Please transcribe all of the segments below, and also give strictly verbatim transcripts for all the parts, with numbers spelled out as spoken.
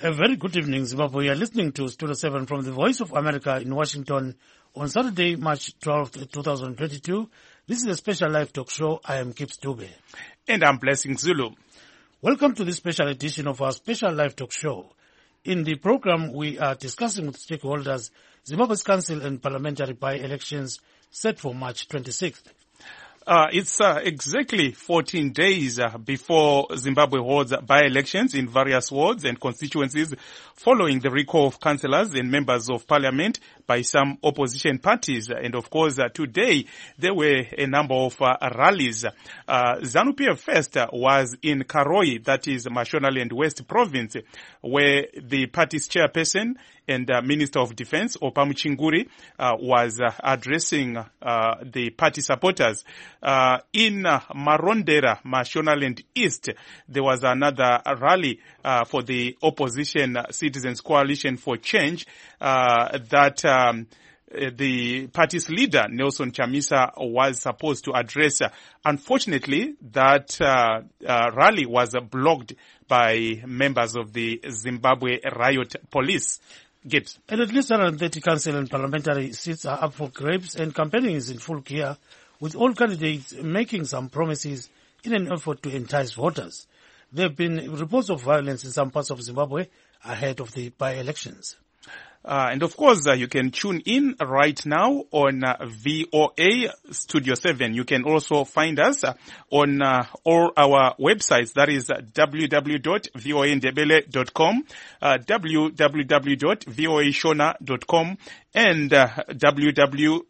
A very good evening, Zimbabwe. You are listening to Studio seven from the Voice of America in Washington on Saturday, March twelfth, twenty twenty-two. This is a special live talk show. I am Gibbs Dube. And I'm Blessing Zulu. Welcome to this special edition of our special live talk show. In the program, we are discussing with stakeholders Zimbabwe's council and parliamentary by-elections set for March twenty-sixth. Uh, it's uh, exactly fourteen days uh, before Zimbabwe holds by-elections in various wards and constituencies following the recall of councillors and members of parliament by some opposition parties. And of course, uh, today there were a number of uh, rallies. Uh, ZANU-P F First uh, was in Karoi, that is Mashonaland West Province, where the party's chairperson and uh, Minister of Defense, Opamu Chinguri, uh, was uh, addressing uh, the party supporters. Uh, in uh, Marondera, Mashonaland East, there was another rally uh, for the opposition Citizens Coalition for Change uh, that um, the party's leader, Nelson Chamisa, was supposed to address. Unfortunately, that uh, uh, rally was uh, blocked by members of the Zimbabwe Riot Police. Gibbs. And at least one hundred thirty council and parliamentary seats are up for grabs, and campaigning is in full gear, with all candidates making some promises in an effort to entice voters. There have been reports of violence in some parts of Zimbabwe ahead of the by-elections. Uh, and of course, uh, you can tune in right now on uh, V O A Studio seven. You can also find us uh, on uh, all our websites. That is uh, w w w dot v o a ndebele dot com, uh, w w w dot v o a shona dot com, and uh, w w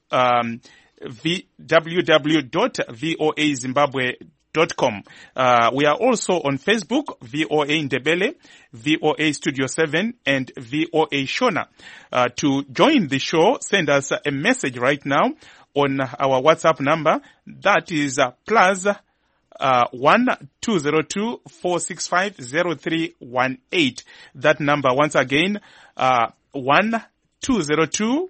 w dot v o a zimbabwe dot com. Uh, we are also on Facebook, V O A Ndebele, V O A Studio seven, and V O A Shona. Uh, to join the show, send us a message right now on our WhatsApp number. That is uh, plus uh, one two zero two four six five zero three one eight. That number once again, uh, one two zero two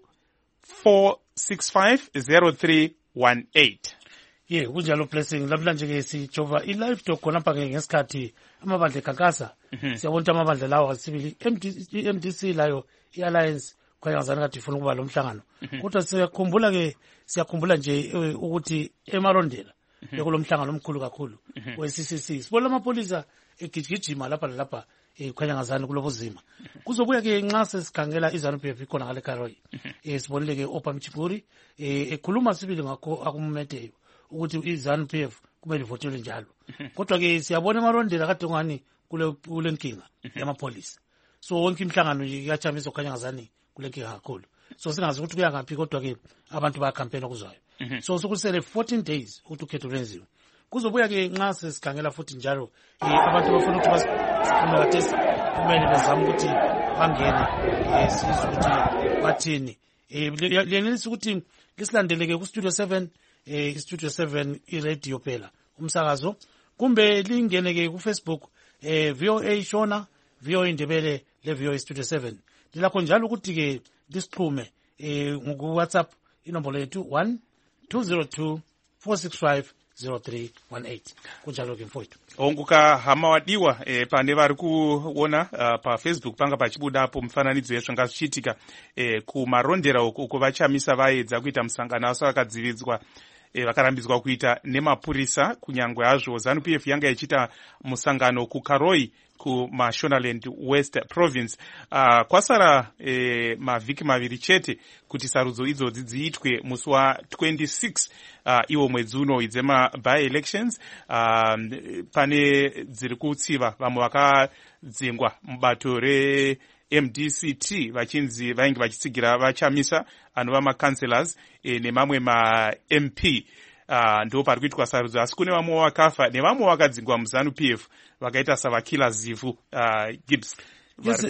four six five zero three one eight. Ye kunjalo Blessing lamhlanje ke sijova I live talk khonapha ke ngesikhathi amabandla ekhankasa siyabona ukuthi amabandla lawo asibili M D C layo I Alliance khayazana kade ifuna ukuba lo mhlangano kodwa siyakhumbula ke siyakhumbula nje ukuthi emarondela bekulo mhlangano omkhulu kakhulu we C C C sibona amapolisa egijigijima lapha lapha ekhanyangazana kulobuzima kuzobuya ke nxa sesikhangela iZANU-P F ikhona ngale Karoi eh sibonile ke Opamu Chinguri eh ekhuluma sibili ngakho akumeteyo ukuthi iZANU-P F kumele ivotele njalo kodwa ke siyabona emarondela kade ngani kule kule nkinga yamapolisa so wonke imhlangano iyachamisa okhanyangazani kule nkinga kakhulu so singazi ukuthi kuya ngaphi kodwa ke abantu baya campaign okuzayo so sokusele fourteen days ukuthi ukhetho lwenziwe kuzobuya ke nxa sesikhangela futhi njalo abantu bafuna ukuthi basikhumela test kumele bezama ukuthi bangene sizwe ukuthi bathini eh liyenelisa ukuthi lisilandeleke ku Studio seven eh Studio seven iRadio phela umsakazo kumbe lingene ke ku Facebook eh V O A Shona V O A Ndebele le V O A Studio seven dilakho njalo ukuthi ke lisixhume eh ku WhatsApp inombolo yethu one two zero two four six five zero three one eight kunjalo ke mfowethu onguka hama wadiwa eh, pane vari kuona uh, pa Facebook panga pachibuda apo mufananidzo yezvanga zvichiitika eh, kumarondera uko uko vachamisa vaedza kuita musangano asi vakadzividzwa eh, vakarambidzwa kuita nemapurisa kunyangwe hazvo ZANU-P F yanga ichiita musangano kukaroi kuMashonaland West Province. Uh, kwasara eh, mavhiki maviri chete kuti sarudzo idzodzi dziitwe musi wa twenty-six uh, iwo mwedzi uno idzema by elections. Uh, pane dziri kutsiva vamwe vakadzingwa mubato re M D C T vachinzi vainge vachitsigira vachamisa anova macancelors eh, nemamwe ma M P. Uh, ndo pari kuitwa sarudzo asi kune vamwe vakafa nevamwe vakadzingwa muZANU-P F vakaita savakila zivu uh, Gibbs. Yes,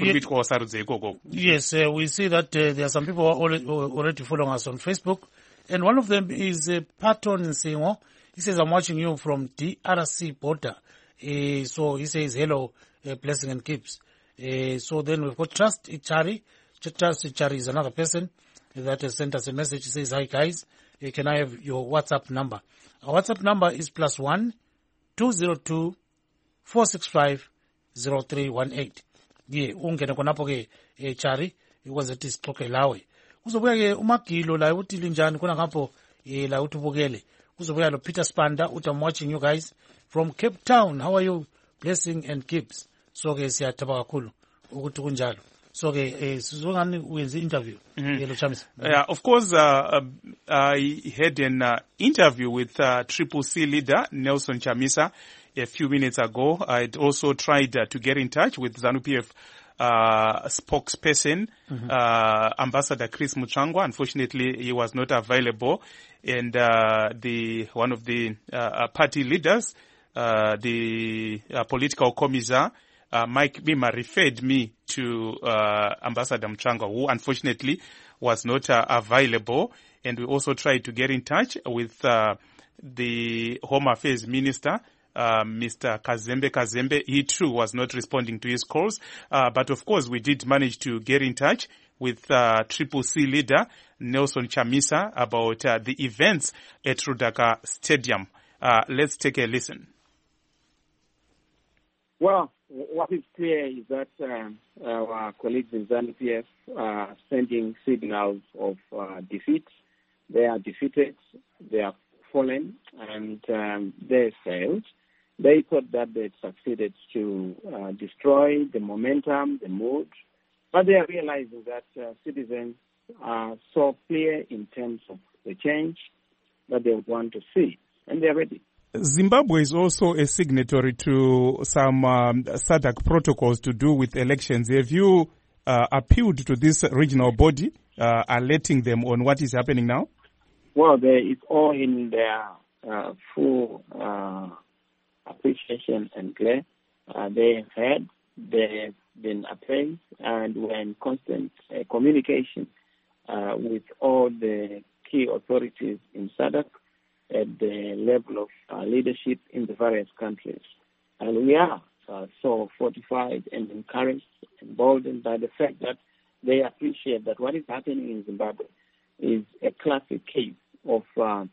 uh, yes uh, we see that uh, there are some people who are already, already following us on Facebook, and one of them is uh, Patton Nsingo. He says, I'm watching you from D R C border. Uh, so he says, hello, uh, Blessing and Gibbs. Uh, so then we've got Trust Ichari. Trust Ichari is another person that has sent us a message. He says, hi guys, uh, can I have your WhatsApp number? Our WhatsApp number is plus one two zero two four six five zero three one eight. ye ungene khonapho-ke um chari ikwenza ukuthi sixoxe lawe. Kuzobuya-ke uMagilo laye uthi linjani khona ngapho um la uthi ubukele. Kuzobuya lo Peter Spanda uthi I'm watching you guys from Cape Town. How are you? Blessing and Gibbs. So-ke siyathaba kakhulu ukuthi kunjalo. So-ke um sizongani uyenze interview yelo Chamisa. Yeah, of course, uh, uh, I had an uh, interview with uh, Triple C leader Nelson Chamisa a few minutes ago. I'd also tried uh, to get in touch with ZANU-P F uh, spokesperson, mm-hmm. uh, Ambassador Chris Muchangwa. Unfortunately, he was not available. And uh, the one of the uh, party leaders, uh, the uh, political commissar, uh, Mike Bima, referred me to uh, Ambassador Muchangwa, who unfortunately was not uh, available. And we also tried to get in touch with uh, the Home Affairs Minister, Uh, Mister Kazembe Kazembe. He too was not responding to his calls. Uh, but of course, we did manage to get in touch with uh, Triple C leader Nelson Chamisa about uh, the events at Rudaka Stadium. Uh, let's take a listen. Well, what is clear is that um, our colleagues in ZANU-P F are sending signals of uh, defeat. They are defeated, they are fallen, and um, they failed. They thought that they succeeded to uh, destroy the momentum, the mood, but they are realizing that uh, citizens are so clear in terms of the change that they would want to see, and they are ready. Zimbabwe is also a signatory to some um, S A D C protocols to do with elections. Have you uh, appealed to this regional body, uh, alerting them on what is happening now? Well, they, it's all in their uh, full uh, appreciation and clear. Uh, they have heard, they have been appraised, and we're in constant uh, communication uh, with all the key authorities in S A D C at the level of uh, leadership in the various countries. And we are uh, so fortified and encouraged, emboldened by the fact that they appreciate that what is happening in Zimbabwe is a classic case of uh, uh,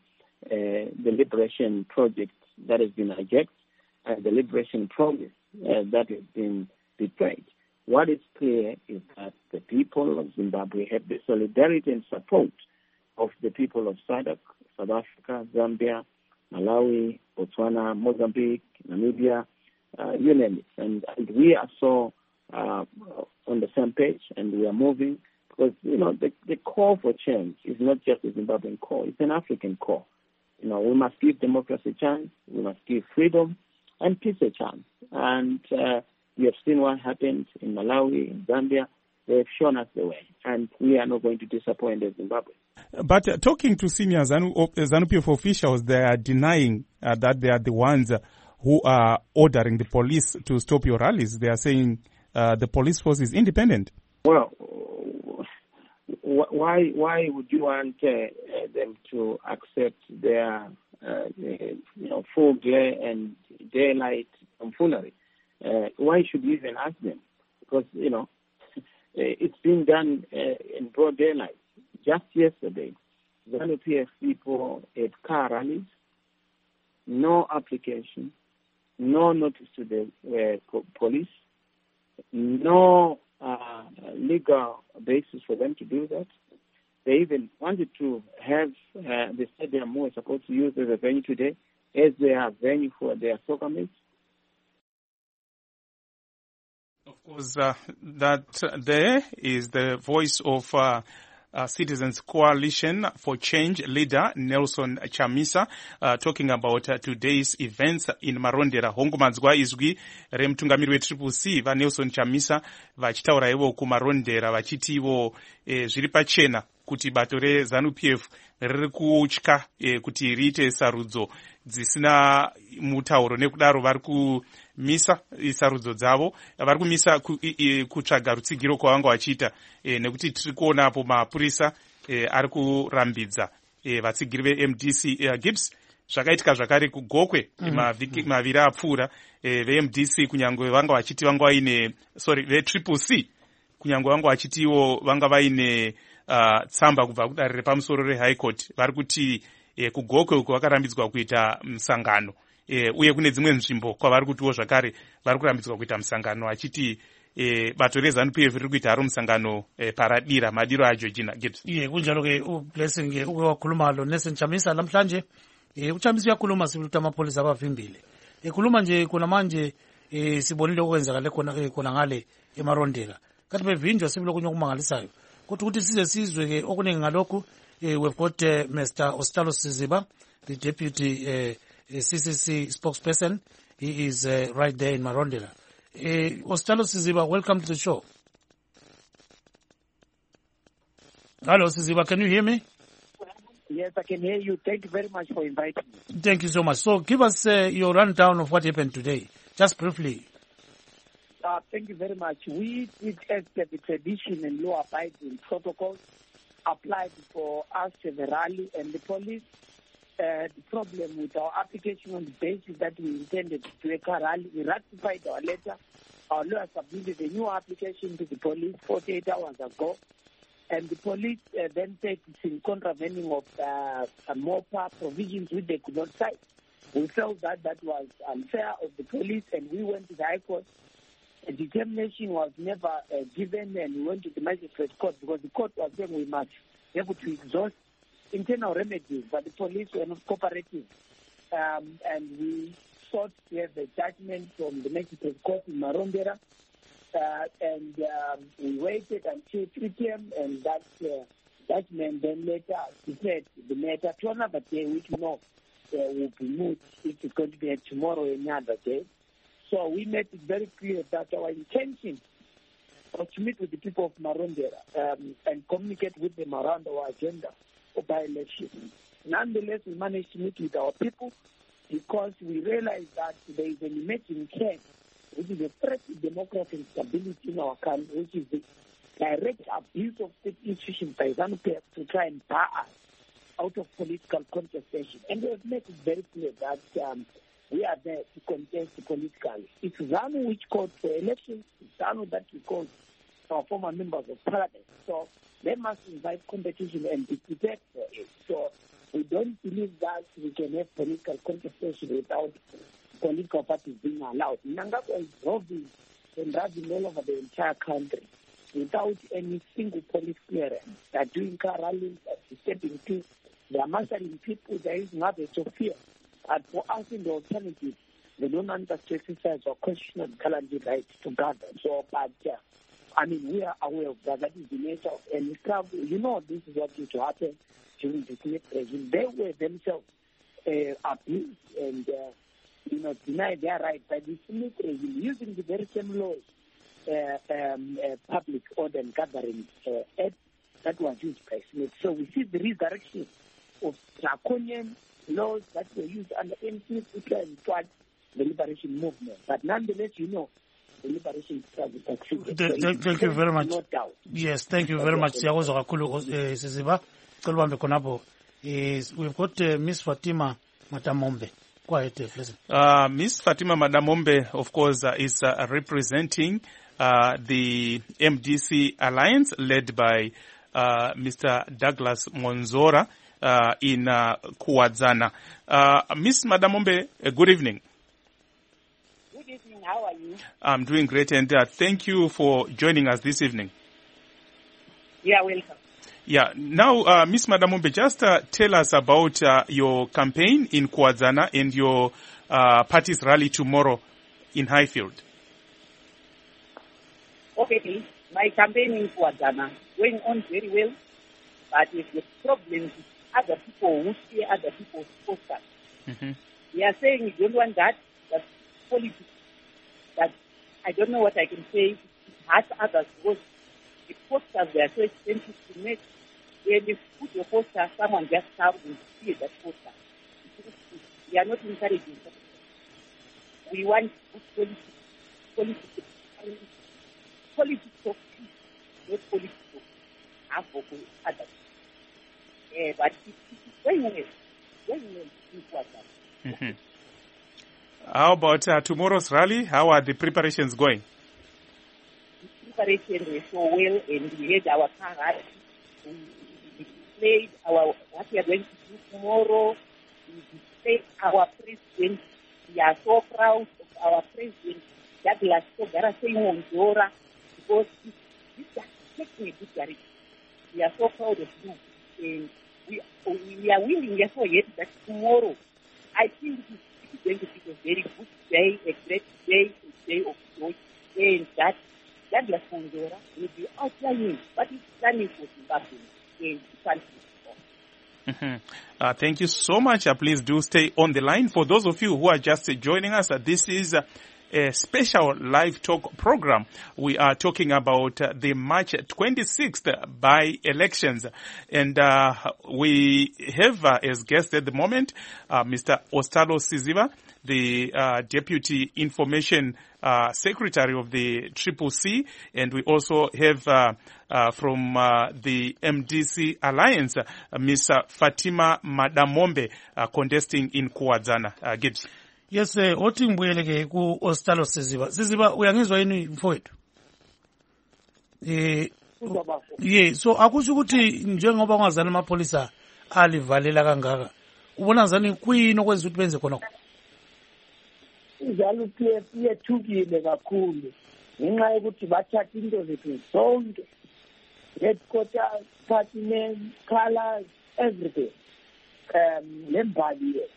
the liberation project that has been hijacked and the liberation promise uh, that has been betrayed. What is clear is that the people of Zimbabwe have the solidarity and support of the people of S A D C, South Africa, Zambia, Malawi, Botswana, Mozambique, Namibia, uh, you name it. And, and we are so uh, on the same page, and we are moving because, you know, the, the call for change is not just a Zimbabwean call, it's an African call. You know, we must give democracy a chance, we must give freedom and peace a chance. And uh, we have seen what happened in Malawi, in Zambia. They have shown us the way, and we are not going to disappoint Zimbabwe. But uh, talking to senior ZANU-P F officials, they are denying uh, that they are the ones uh, who are ordering the police to stop your rallies. They are saying uh, the police force is independent. Well, why why would you want uh, them to accept their uh, you know full glare and daylight tomfoolery? Uh, why should you even ask them? Because you know it's been done uh, in broad daylight. Just yesterday, ZANU-P F people had car rallies, no application, no notice to the uh, police, no uh, legal basis for them to do that. They even wanted to have uh, the stadium we were supposed to use as a venue today as their venue for their soccer match. Of course, uh, that uh, there is the voice of uh, Uh, Citizens Coalition for Change leader Nelson Chamisa uh, talking about uh, today's events in Marondera. Hongomanzwa izwi remtungamiri we Triple C va Nelson Chamisa vachitaura ivo kumarondera vachiti ivo eh, zviri pachena kuti bato reZANU-P F riri kutya eh, kuti riite sarudzo dzisina mutauro, nekudaro vari kumisa sarudzo dzavo, vari kumisa kutsvaga rutsigiro kwavanga vachiita e, nekuti tiri kuonapo mapurisa e, ari kurambidza e, vatsigiri ve-M D C e, Gibbs. Zvakaitika zvakare kugokwe mm. mavhiki maviri apfuura e, ve-M D C kunyange vanga vachiti vanga vaine sorry ve-Triple C kunyange vanga vachitiwo vanga vaine uh, tsamba kubva kudare repamusoro re-High Court vari kuti E, kugokwe uko vakarambidzwa kuita musangano e, uye kune dzimwe nzvimbo kwavari kutiwo zvakare vari kurambidzwa kuita musangano achiti eh, bato reZANU P F riri kuita haro musangano eh, paradira madiro a Georgina Gibbs. Iye kunjalo ke uBlessing ke uke wakhuluma lo Nelson Chamisa namhlanje eh uChamisa uyakhuluma sibuthi amapholisa abavimbile. Ekhuluma nje kuna manje eh sibonile okwenzakala khona khona ngale eMarondela. Kathi bevinjwa sibilo kunye okumangalisayo. Kodwa ukuthi size sizwe ke okuningi ngalokhu eh we've got uh, Mister Ostalo Siziba, the deputy uh, C C C spokesperson. He is uh, right there in Marondela. Uh, Ostalo Siziba, welcome to the show. Hello, Siziba, can you hear me? Yes, I can hear you. Thank you very much for inviting me. Thank you so much. So give us uh, your rundown of what happened today, just briefly. Uh, thank you very much. We did as the tradition and law-abiding protocols applied for us severally, and the police. Uh, the problem with our application on the basis that we intended to do a car rally, we ratified our letter. Our lawyer submitted a new application to the police forty-eight hours ago, and the police uh, then said it's in contravening of uh, MOPA provisions which they could not cite. We felt that that was unfair of the police, and we went to the High Court. A determination was never uh, given, and we went to the magistrate court because the court was saying we must be able to exhaust internal remedies, but the police were not cooperative. Um, and we sought to have a judgment from the magistrate court in Marondera. Uh, and um, we waited until three p.m. and that uh, judgment then later declared the matter to another day, which we know uh, will be moved if it's going to be tomorrow or another day. So we made it very clear that our intention was to meet with the people of Marondera um, and communicate with them around our agenda for by-election. Nonetheless, we managed to meet with our people because we realized that there is an emerging trend, which is a threat to democracy and stability in our country, which is the direct abuse of state institutions by ZANU P F to try and bar us out of political contestation. And we have made it very clear that um, we are there to contest politically. It's ZANU which called for elections. It's ZANU that we called our former members of parliament. So they must invite competition and be prepared for it. So we don't believe that we can have political contestation without political parties being allowed. Mnangagwa is roving and raving all over the entire country without any single police clearance. They're doing car rallies, they're disturbing peace, they're marshalling people, there is nothing to fear. And for us in the alternative, they don't understand to exercise our constitutional guaranteed right to gather. So, but uh, I mean, we are aware of that. That is the nature of any travel. You know, this is what used to happen during the Smith regime. They were themselves uh, abused and, uh, you know, denied their right by the Smith regime using the very same laws, uh, um, uh, public order and gathering uh, act that was used by Smith. So we see the resurrection of draconian laws that were used under M. Smith to try and fight the liberation movement. But nonetheless, you know, the liberation struggle succeeded. Th- th- thank you very much. No doubt. Yes, thank you very much. Siyabonga kakhulu Siziba. Cela ubambe khonapho. We've got uh, Miss Fatima Madamombe. Go ahead, please. Uh, Miss Fatima Madamombe, of course, uh, is uh, representing uh, the M D C alliance led by uh, Mister Douglas Monzora uh, in uh, Kuwadzana. Uh, Miss Madamombe, uh, good evening. Good evening. How are you? I'm doing great, and uh, thank you for joining us this evening. Yeah, welcome. Yeah. Now, uh, Miss Madamombe, just uh, tell us about uh, your campaign in Kuwadzana and your uh, party's rally tomorrow in Highfield. Okay, please. My campaign in Kuwadzana going on very well, but if the problems with other people who see other people's posters. Mm-hmm. We are saying we don't want that, that's politics. That I don't know what I can say. It hurts others because the posters, they are so expensive to make. When you put your poster, someone just comes and see that poster. We are not encouraging that. We want good politics. Politics. Politics of peace, not politics of half of others. Uh, but it, it's going well. Going well in Kuwadzana. Mm-hmm. How about uh, tomorrow's rally? How are the preparations going? The preparations were so well, and we had our car rally. We displayed our what we are going to do tomorrow. We displayed our president. We are so proud of our president Douglas Togara saying on Dora, because this is taking a good direction. We are so proud of you. And we, we are willing, therefore, yet that tomorrow, I think it is going to be a very good day, a great day, a day of joy, and that Douglas Togara will be outlining what is planning for Zimbabwe in the country. Mm-hmm. Uh, thank you so much. Uh, please do stay on the line. For those of you who are just uh, joining us, uh, this is uh, a special live talk program. We are talking about uh, the March twenty-sixth by-elections. And uh, we have uh, as guest at the moment uh, Mister Ostalo Siziba, the uh, Deputy Information uh, Secretary of the Triple C. And we also have uh, uh, from uh, the M D C Alliance, uh, Miss Fatima Madamombe, uh, contesting in Kuwadzana. Uh, Gibbs. Yes, eh othi ngibuyeleke ku Ostalo Siziba. Siziba uyangizwa yini mfowethu? Eh yeah, so akusho ukuthi njengoba ungazana amapolisa alivalela kangaka. Ubona ngazani kuyini okwenza ukuthi benze khona? Njalo pie pie thukile kakhulu. Ngenxa yokuthi bathatha into zethu zonke. Headquarters, party name, colors, everything. Um, lembali yethu.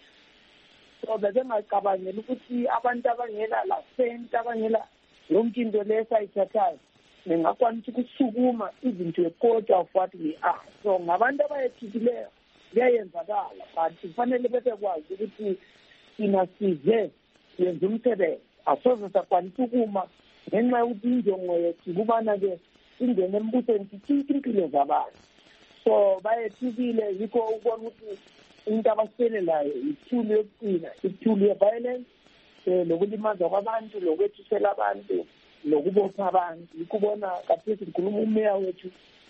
So bengacabangela ukuthi abantu abangela la cent abangela yonke into lesayithathayo ningakwanisa ukusukuma izinto equarter of what we are. So ngabantu abayethikileyo kuyayenzakala, but kufanele bekwazi ukuthi inasize yenza umsebenzi. Asoze sakwanisa ukuma ngenxa yokuthi injongo yethu kubana-ke ingene embusweni sithinta impilo zabantu. So bayethikile yikho ukubona ukuthi into abaselelayo ithuli yokucina, ithuli ye-violence, um lokulimaza kwabantu, lokwethisela abantu, lokubopha abantu. Yikubona kathesi ngikhuluma umeya wethu,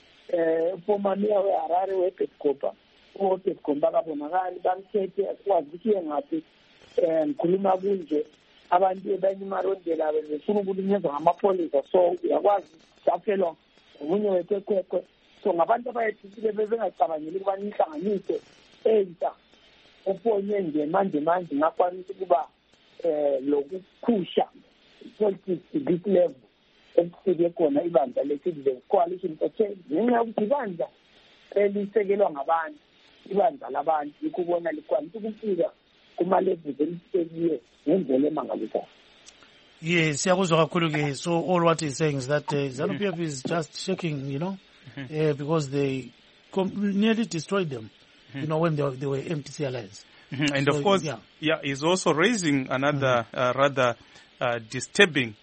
um former meya we-Harare we-Petcopa, u-Petcopa akabonakali, bamthethe akwazi ukuthi uye ngaphi. Um ngikhuluma kunje abantu abanye imarondela befuna ukulinyazwa ngamapolisa, so uyakwazi safelwa omunye wethu ekwekwe. So ngabantu abayethikile bebengacabangeli ukubana inhlanganiso entsha oponye nje manje manje ngakwanisa ukuba um lokukhusha politics this level ekufike khona ibandla le-Citizen Coalition for Change ngenxa yokuthi ibandla elisekelwa ngabantu, ibandla labantu, yikho ubona likwanisa ukufika kuma-levels elisekiwe ngendlela emangalisayo. Yes, siyakuzwa kakhulu ke. So all what he's saying is that uh, ZANU-P F is just shaking, you know, uh, because they com- nearly destroyed them. You know, when they were, they were M D C Alliance. Mm-hmm. And so, of course, yeah. yeah, he's also raising another mm-hmm. uh, rather uh, disturbing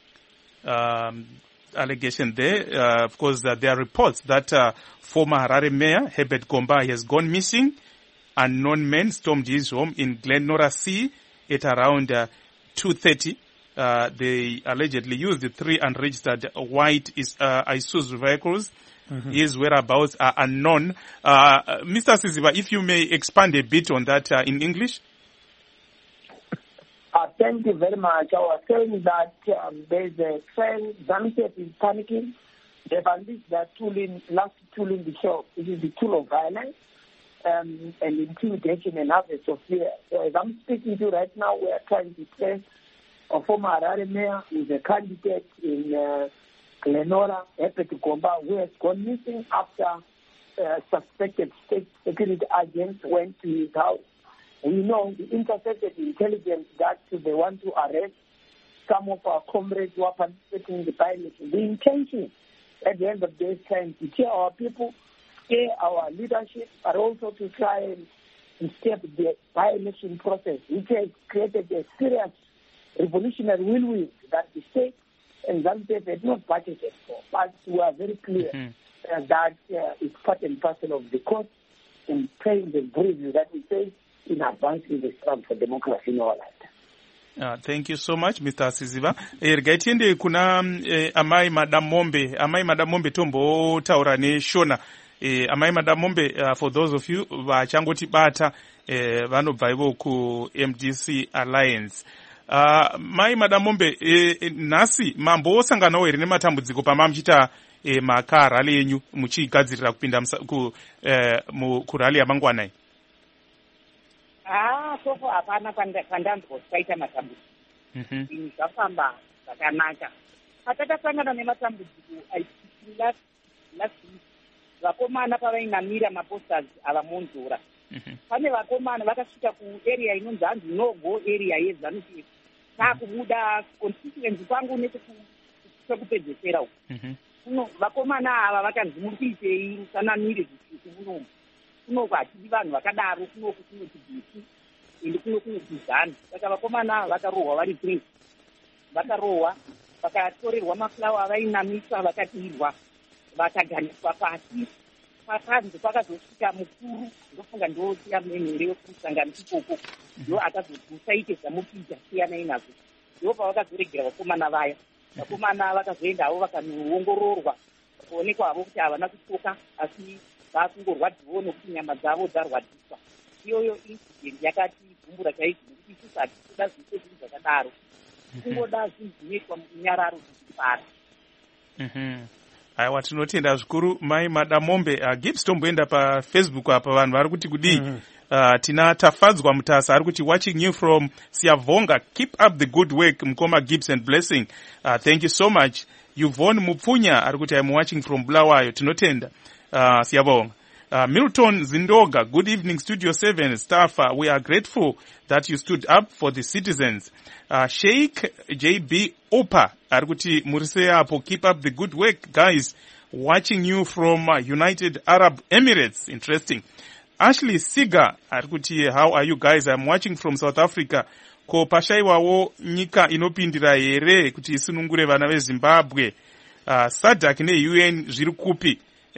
um, allegation there. Uh, of course, uh, there are reports that uh, former Harare Mayor Herbert Gomba has gone missing. Unknown men stormed his home in Glenora C at around uh, two thirty. Uh, they allegedly used the three unregistered white uh, Isuzu vehicles. Mm-hmm. His whereabouts are unknown. Uh, Mister Siziba, if you may expand a bit on that uh, in English. Uh, thank you very much. I was saying that um, there's a trend, ZANU-P F is panicking. They've unleashed their tooling, last tool in the show. It is the tool of violence um, and intimidation and harvest of fear. So as I'm speaking to you right now, we are trying to place a former Harare mayor who is a candidate in uh, Glenora, Herbert Gomba, who has gone missing after uh, suspected state security agents went to his house. And you know, the intercepted intelligence that they want to arrest some of our comrades who are participating in the by-election. The intention at the end of the day is trying to scare our people, scare our leadership, but also to try and disturb the by-election process, which has created a serious revolutionary whirlwind that the state and ZANU-P F had not budgeted for. But we are very clear mm-hmm. uh, that uh, it's part and parcel of the cost and pain and bruises that we face in advancing the struggle for democracy in our lifetime. Uh, thank you so much, Mister Siziba. Ergaitiende kuna eh, amai Madam Mombe, amai Madam Mombe tombo taura ne shona. Eh, amai Madam Mombe, uh, for those of you vachangoti bata eh, vanobva ivo ku M D C Alliance. Uh, mai Madam Mombe, eh, nasi mambo osanganawo ere nematambudziko pamamchita eh, makarali yenyu muchigadzirira kupinda ku eh, mu kurali yamangwana. Ah, so far hapana pandambo kwaita matambudziko. Mhm. Zvafamba zvakanaka. Patakasangana nematambudziko aitiki last last week, vakomana pavainamira maposters avamonzora. Pane vakomana vakasvika kuarea inonzi hanzi nogo area yeZANU P F. Takubuda constituency kwangu nesekupedzesera uko. Vakomana ava vakanzi muri kuitei musanamire zvitsvuku munomu. Kunoko hatidi vanhu vakadaro, kunoko kunoti bhiki ende kuno kunoti ZANU. Saka vakomana ava vakarohwa vari three. Vakarohwa, vakatorerwa mafulawa avainamiswa, vakadirwa, vakaganiswa pasi. Pakanzi pakazosvika mukuru, ndofunga ndosiya memhere wekumusangano ikoko, ndo akazodusaite zvamupija siyanai nazvo. Ndo pavakazoregera vakomana vaya. Vakomana vakazoenda havo vakanoongororwa, vakaonekwa havo kuti havana kutsoka, asi vakungorwadziwo nokuti nyama dzavo dzarwadziswa. Iyoyo incident yakatigumbura chaizvo nokuti isusu hatikuda zvise zvinhu zvakadaro. Kungoda zvinhu zvinoitwa munyararo zvichifara. Aiwa, tinotenda zvikuru mai Madamombe. uh, Gibbs tomboenda pafacebook apa vanhu vari kuti kudii. mm -hmm. uh, tina Tafadzwa Mutasa ari kuti watching you from Siyavonga, keep up the good work Mkoma Gibbs and Blessing. uh, thank you so much. Yvonne Mupfunya ari kuti I'm watching from Bulawayo. Tinotenda uh, Siyavonga. Uh, Milton Zindoga, good evening Studio seven staff. Uh, we are grateful that you stood up for the citizens. Uh, Sheikh J B Opa ari kuti murise apo, keep up the good work guys, watching you from uh, United Arab Emirates. Interesting. Ashley Siga ari kuti how are you guys, I'm watching from South Africa. Ko pashaiwawo nyika inopindira here kuti isunungure vana veZimbabwe. uh, Sadak ne-U N zviri kupi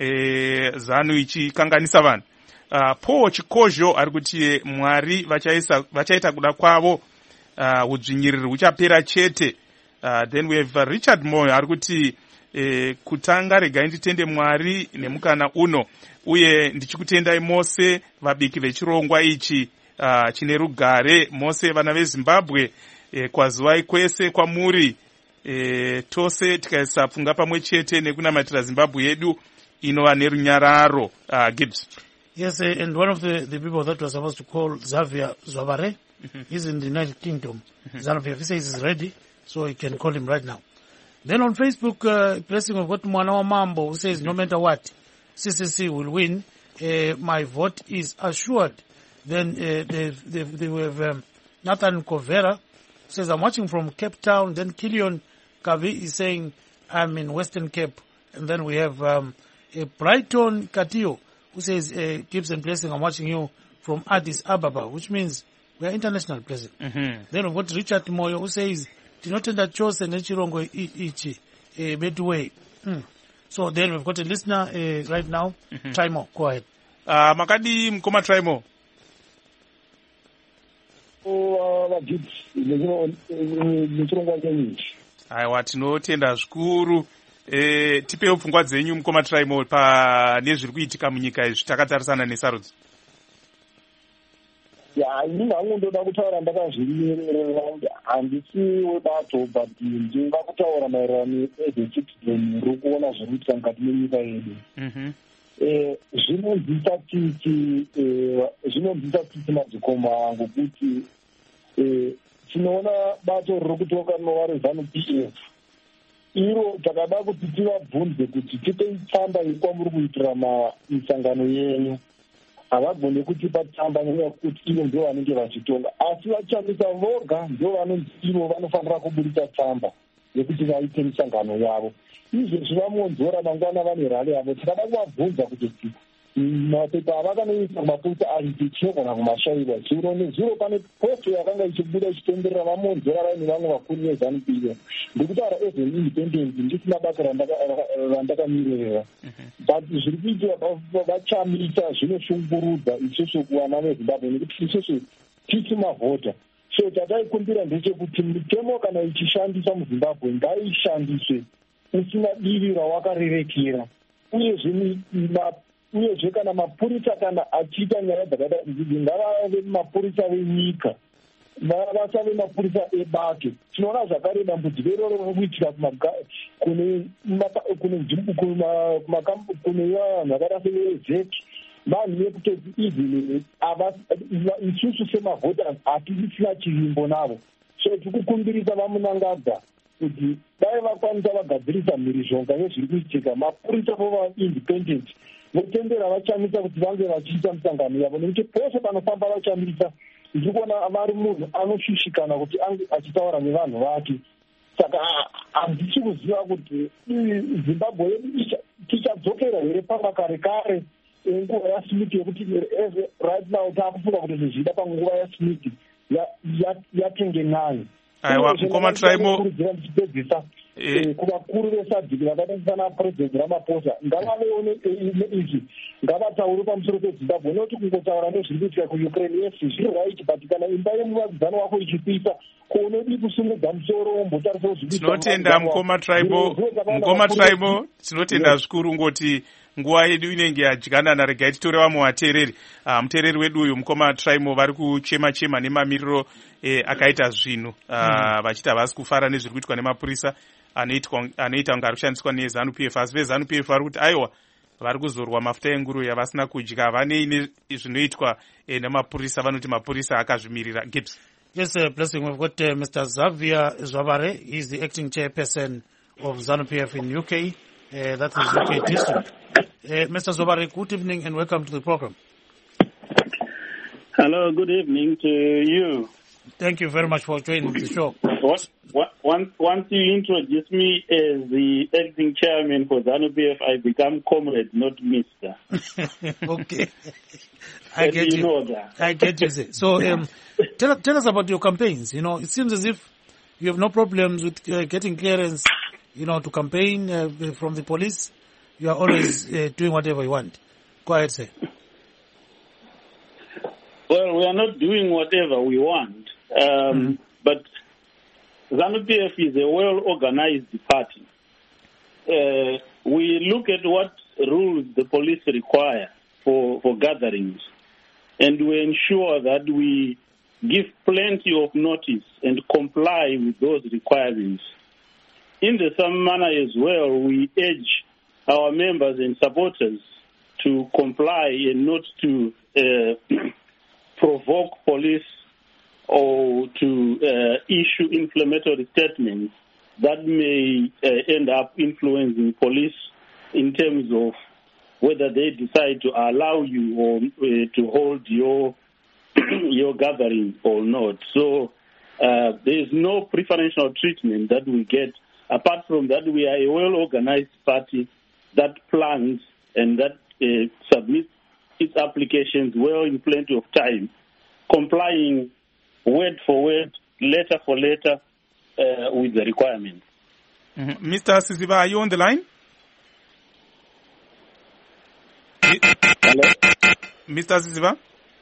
e, ZANU ichikanganisa vanhu. uh, Paul Chikozho ari kuti Mwari vachaita kuda kwavo, uh, udzvinyiriri huchapera chete. Uh, then we have uh, Richard Moyo ari kuti eh, kutanga regai nditende Mwari nemukana uno, uye ndichikutendai mose vabiki vechirongwa ichi uh, chine rugare mose vana veZimbabwe. eh, kwazivai kwese kwamuri, eh, tose tikaisa pfunga pamwe chete nekunamatira Zimbabwe yedu inova nerunyararo. uh, Gibbs. Yes, uh, and one of the, the people that was supposed to call Xavier Zwabare, mm-hmm. he's in the United Kingdom. Mm-hmm. ZANU P F, he says he's ready, so you can call him right now. Then on Facebook, uh, Blessing of got Mwana wa Mambo, who says no matter what, C C C will win. Uh, my vote is assured. Then uh, they they they have um, Nathan Kovera, who says I'm watching from Cape Town. Then Kilion Kavi is saying I'm in Western Cape. And then we have um, uh, Brighton Katio, who says uh, Gibbs and Blessing, I'm watching you from Addis Ababa, which means we are international, Blessing. Mm-hmm. Then we've got Richard Moyo, who says tinotenda chose nechirongo ichi uh, Bedway. Mm. So then we've got a listener uh, right now. Mm-hmm. Trimo, go ahead. Uh, Makadi Mkoma Trimo. Oh, Gibbs, nechirongo ngenyichi. Aiwa, tinotenda zvikuru. E, tipewo pfungwa dzenyu Mkoma Trimo pa nezviri kuitika munyika izvi takatarisana nesarudzo. Ya, inini hangu ndoda kutaura ndakazvimirira, handisi webato, but ndinga kutaura maererano nezvechitizeni ruri kuona zviri kuitika mukati menyika yedu. Zvinonzwisa titi zvinonzwisa titi madzikoma angu kuti tinoona bato riri kutoka rinova reZANU P F. Iro takada kuti tivabvunze kuti tipei tsamba yekwamuri kuitira misangano yenyu. Havagone kutipa tsamba nenyaya yekuti ivo ndio vanenge vachitonga, asi vachambisa voga ndio vanonzi ivo vanofanira kuburitsa tsamba yekuti vaite misangano yavo. Izvezvi vamonzora mangwana vane rali yavo. Tikada kuvabvunza kuti mapepa avakanoisa mapurisa aiti tinogona kumashairwa zuro nezuro. Pane posto yakanga ichibuda ichitenderera vamonzora vaine vamwe vakuru veZANU P F. Ndikutaura as an independent ndisina basa randakamirira, but zviri kuitika vachamisa zvinoshungurudza isusu kuvana veZimbabwe nekuti isusu tisi mavhota. So chataikumbira ndechekuti mitemo kana ichishandiswa muZimbabwe ngaishandiswe usina divi rawakarerekera, uyezve uyezve kana mapurisa kana achiita nyaya dzakada idzi ngavave mapurisa venyika, vasave mapurisa ebato. Tinoona zvakare dambudziko iroro riri kuitika kune vanhu vakada sevezeki, vanhu vekutoti izini isusu semavhota hatisisina chivimbo navo. So tikukumbirisa vamunangadza kuti dai vakwanisa vagadzirisa mhirizhonga yezviri kuitika, mapurisa vova independent votendera vachamisa kuti vange vachiita misangano yavo, nekuti pose panofamba vachamisa ndiri kuona vari munhu anoshushikana kuti ange achitaura nevanhu vake. Saka handisi kuziva kuti Zimbabwe yedu tichadzokera here pamakare kare nguva yaSmith yekuti right now taakufunga kuti zvezvida panguva yaSmith yatenge nayo. Aiwa, mukoma Traimo ndichipedzisa kuvakuru vesadhiki vakaita sana President Ramaphosa ngavaveone izvi, ngavataure pamusoro peZimbabwe, nekuti kungotaura nezviri kuitika kuUkraine yes zviri right, but kana imba yemuvakidzani wako ichipisa kounodi kusungudza musoro wombotarisa kuzviri. Tinotenda mukoma Traimo, mukoma Traimo, tinotenda zvikuru ngoti nguva yedu inenge yadyanana. Regai titore vamwe vateereri. Uh, muteereri wedu uyu mukoma Traimo vari kuchema chema nemamiriro eh, akaita zvinhu uh, mm. vachiti havasi kufara nezviri kuitwa nemapurisa anoita kunge ari kushandiswa neZANU P F, asi veZANU P F vari kuti aiwa vari kuzorwa mafuta enguru yavasina kudya, vanei zvinoitwa eh, nemapurisa, vanoti mapurisa akazvimirira. Gibbs. Yes, uh, Blessing, we've got uh, Mister Xavier Zwabare. He's the acting chairperson of ZANU P F in U K. Uh, that's his U K district. Uh, Mister Zwabare, good evening and welcome to the program. Hello, good evening to you. Thank you very much for joining the show. What, what, once, once you introduce me as the acting chairman for ZANU P F, I become comrade, not mister. Okay. I get you. you. Know that. I get you. Say. So um, tell, tell us about your campaigns. You know, it seems as if you have no problems with uh, getting clearance, you know, to campaign uh, from the police. You are always uh, doing whatever you want. Go ahead, sir. Well, we are not doing whatever we want, um, mm-hmm. but ZANU P F is a well-organized party. Uh, we look at what rules the police require for, for gatherings, and we ensure that we give plenty of notice and comply with those requirements. In the same manner as well, we urge our members and supporters to comply and not to uh, provoke police or to uh, issue inflammatory statements that may uh, end up influencing police in terms of whether they decide to allow you or uh, to hold your your gathering or not. So uh, there is no preferential treatment that we get. Apart from that, we are a well-organized party that plans and that uh, submits its applications well in plenty of time, complying word for word, letter for letter uh, with the requirements. Mm-hmm. Mister Siziba, are you on the line? Hello? Mister Siziba?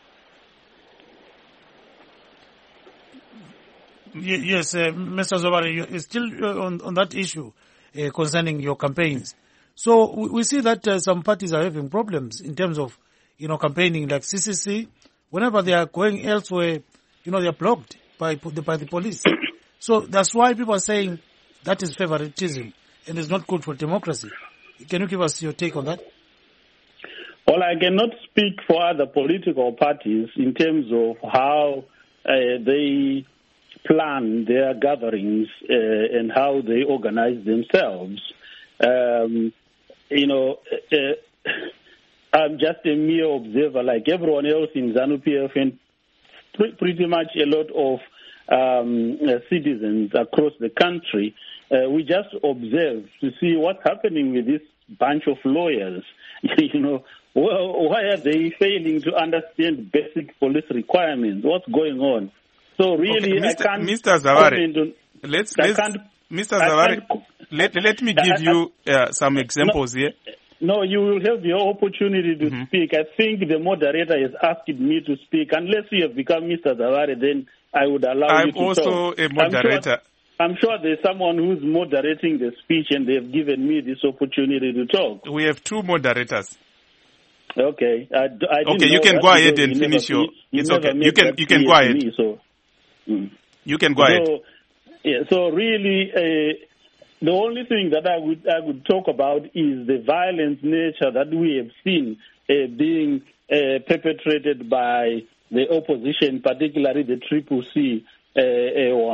Yes, uh, Mister Zwabare, you're still on, on that issue uh, concerning your campaigns. So we, we see that uh, some parties are having problems in terms of, you know, campaigning, like C C C. Whenever they are going elsewhere, you know, they are blocked by by the police. So that's why people are saying that is favoritism and it's not good for democracy. Can you give us your take on that? Well, I cannot speak for other political parties in terms of how uh, they plan their gatherings uh, and how they organize themselves. Um, you know, uh, I'm just a mere observer like everyone else in ZANU P F and pre- pretty much a lot of um, uh, citizens across the country. Uh, we just observe to see what's happening with this bunch of lawyers. You know, well, why are they failing to understand basic police requirements? What's going on? So really, okay, Mister I can't. Mister Zaware, on, let's, I let's can't, Mister Zaware, let, let me give I, you uh, some examples no, here. No, you will have your opportunity to mm-hmm. speak. I think the moderator has asked me to speak. Unless you have become Mister Zaware, then I would allow I'm you to also talk. a moderator. I'm sure, I'm sure there's someone who's moderating the speech and they've given me this opportunity to talk. We have two moderators. Okay. I, I okay, you can go ahead and finish your... You it's okay. You can, you can go ahead. Me, so, mm. You can go so, ahead. Yeah, so really... Uh, The only thing that I would I would talk about is the violent nature that we have seen uh, being uh, perpetrated by the opposition, particularly the Triple C uh, one.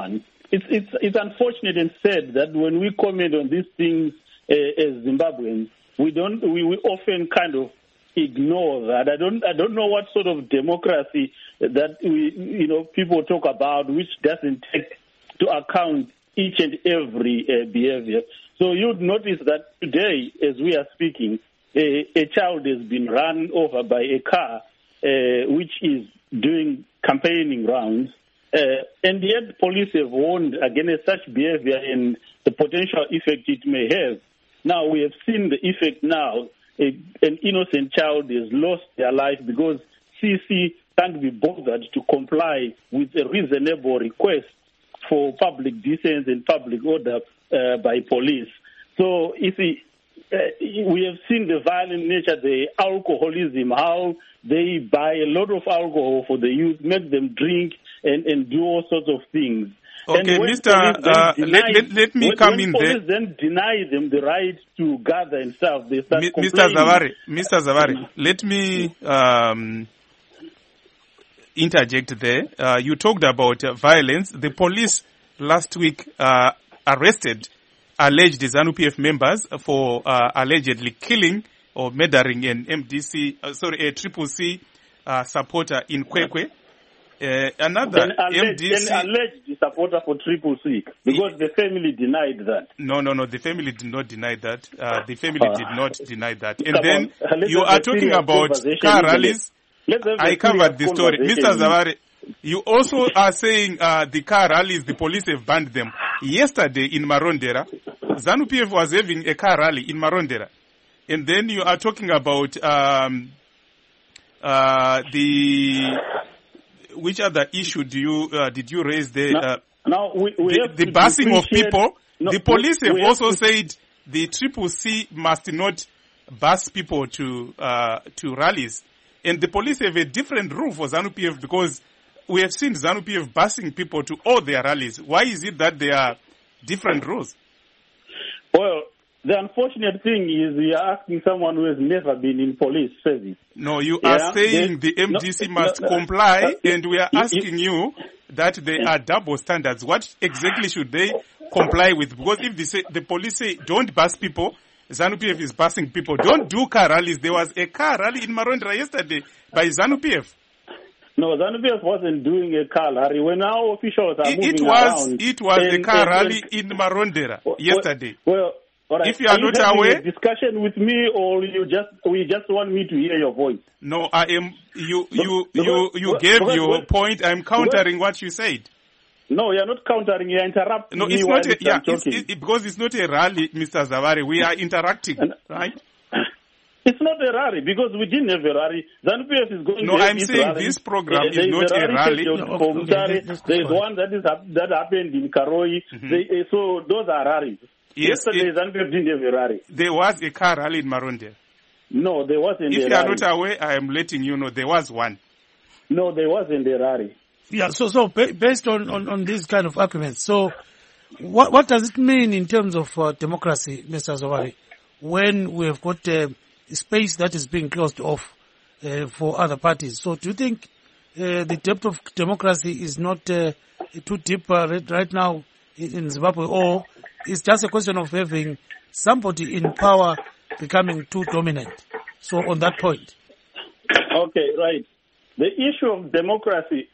it's it's it's unfortunate and sad that when we comment on these things uh, as Zimbabweans, we don't we, we often kind of ignore that. I don't I don't know what sort of democracy that we you know people talk about, which doesn't take to account each and every uh, behavior. So you'd notice that today, as we are speaking, a, a child has been run over by a car uh, which is doing campaigning rounds, uh, and yet police have warned against such behavior and the potential effect it may have. Now we have seen the effect now. A, an innocent child has lost their life because C C can't be bothered to comply with a reasonable request for public decency and public order uh, by police. So, you see, uh, we have seen the violent nature, the alcoholism, how they buy a lot of alcohol for the youth, make them drink and, and do all sorts of things. Okay, Mister Uh, deny, let, let, let me when, come when in police there. Then deny them the right to gather and stuff. They start Mi- complaining. Mister Zavari, Mister Zavari, let me um, interject there. Uh, you talked about uh, violence. The police last week uh, arrested alleged ZANU P F members for uh, allegedly killing or murdering an M D C, uh, sorry, a Triple C uh, supporter in Kwekwe. Uh, another an alleged, M D C, an alleged supporter for Triple C, because the family denied that. No, no, no. The family did not deny that. Uh, the family Uh, did not deny that. And come then on, let's you have are a talking serious about conversation, car isn't it? rallies. Let's have a I covered the serious story, Mister conversation. Zavari. You also are saying uh, the car rallies, the police have banned them. Yesterday in Marondera, ZANU P F was having a car rally in Marondera. And then you are talking about um, uh, the... Which other issue do you uh, did you raise there? Now, Uh, now we, we the have the to busing of differentiate- people. No, the police we- have we also to- said the Triple C must not bus people to uh, to rallies. And the police have a different rule for ZANU P F because we have seen ZANU P F busing people to all their rallies. Why is it that there are different rules? Well, the unfortunate thing is we are asking someone who has never been in police service. No, you Yeah, are saying they- the M D C no, must no, no. comply, Uh, and we are you- you- asking you that there are double standards. What exactly should they comply with? Because if they say, the police say don't bus people, ZANU P F is busing people. Don't do car rallies. There was a car rally in Marondera yesterday by ZANU P F. No, ZANU P F wasn't doing a car rally. When our officials are It, moving it was around, it was a and- car and- rally in Marondera well, yesterday. Well, all right. If you are not having aware- a discussion with me, or you just we just want me to hear your voice. No, I am. You you Because- you you because- gave because- your because- point. I'm countering what you said. No, you're not countering. You're interrupting No, me it's while not. A, yeah, I'm it's, talking. it, it- because it's not a rally, Mister Zavari. We are interacting, And- right? It's not a rally because we didn't have a rally. ZANU P F is going No, to have I'm its saying rally. this program Uh, is there not a rally. scheduled No, for okay, Mutare. let's- let's There is go on. one that is hap- that happened in Karoi. They, uh, so those are rallies. Yes, Yesterday, it- ZANU P F didn't have a rally. There was a car rally in Marondera. No, there wasn't If a you are rally. not aware, I am letting you know there was one. No, there wasn't a rally. Yeah, so so ba- based on, on, on these kind of arguments, so what what does it mean in terms of uh, democracy, Mister Zavari, when we have got uh, space that is being closed off uh, for other parties? So do you think uh, the depth of democracy is not uh, too deep uh, right, right now in, in Zimbabwe, or it's just a question of having somebody in power becoming too dominant? So on that point. Okay, right. The issue of democracy,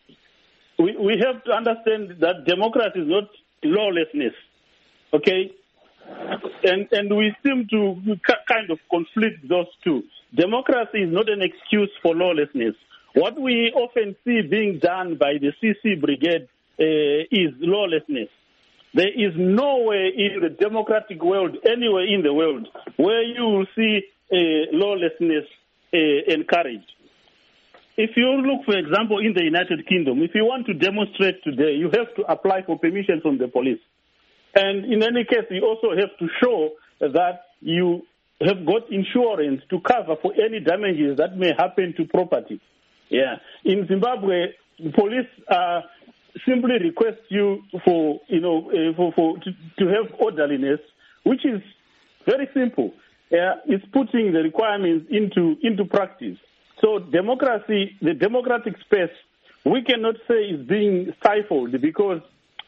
we, we have to understand that democracy is not lawlessness, okay? And and we seem to kind of conflict those two. Democracy is not an excuse for lawlessness. What we often see being done by the C C Brigade uh, is lawlessness. There is nowhere in the democratic world, anywhere in the world, where you will see uh, lawlessness uh, encouraged. If you look, for example, in the United Kingdom, if you want to demonstrate today, you have to apply for permission from the police. And in any case, you also have to show that you have got insurance to cover for any damages that may happen to property. Yeah. In Zimbabwe, police uh, simply request you for, you know, uh, for, for to, to have orderliness, which is very simple. Yeah, it's putting the requirements into into practice. So democracy, the democratic space, we cannot say is being stifled because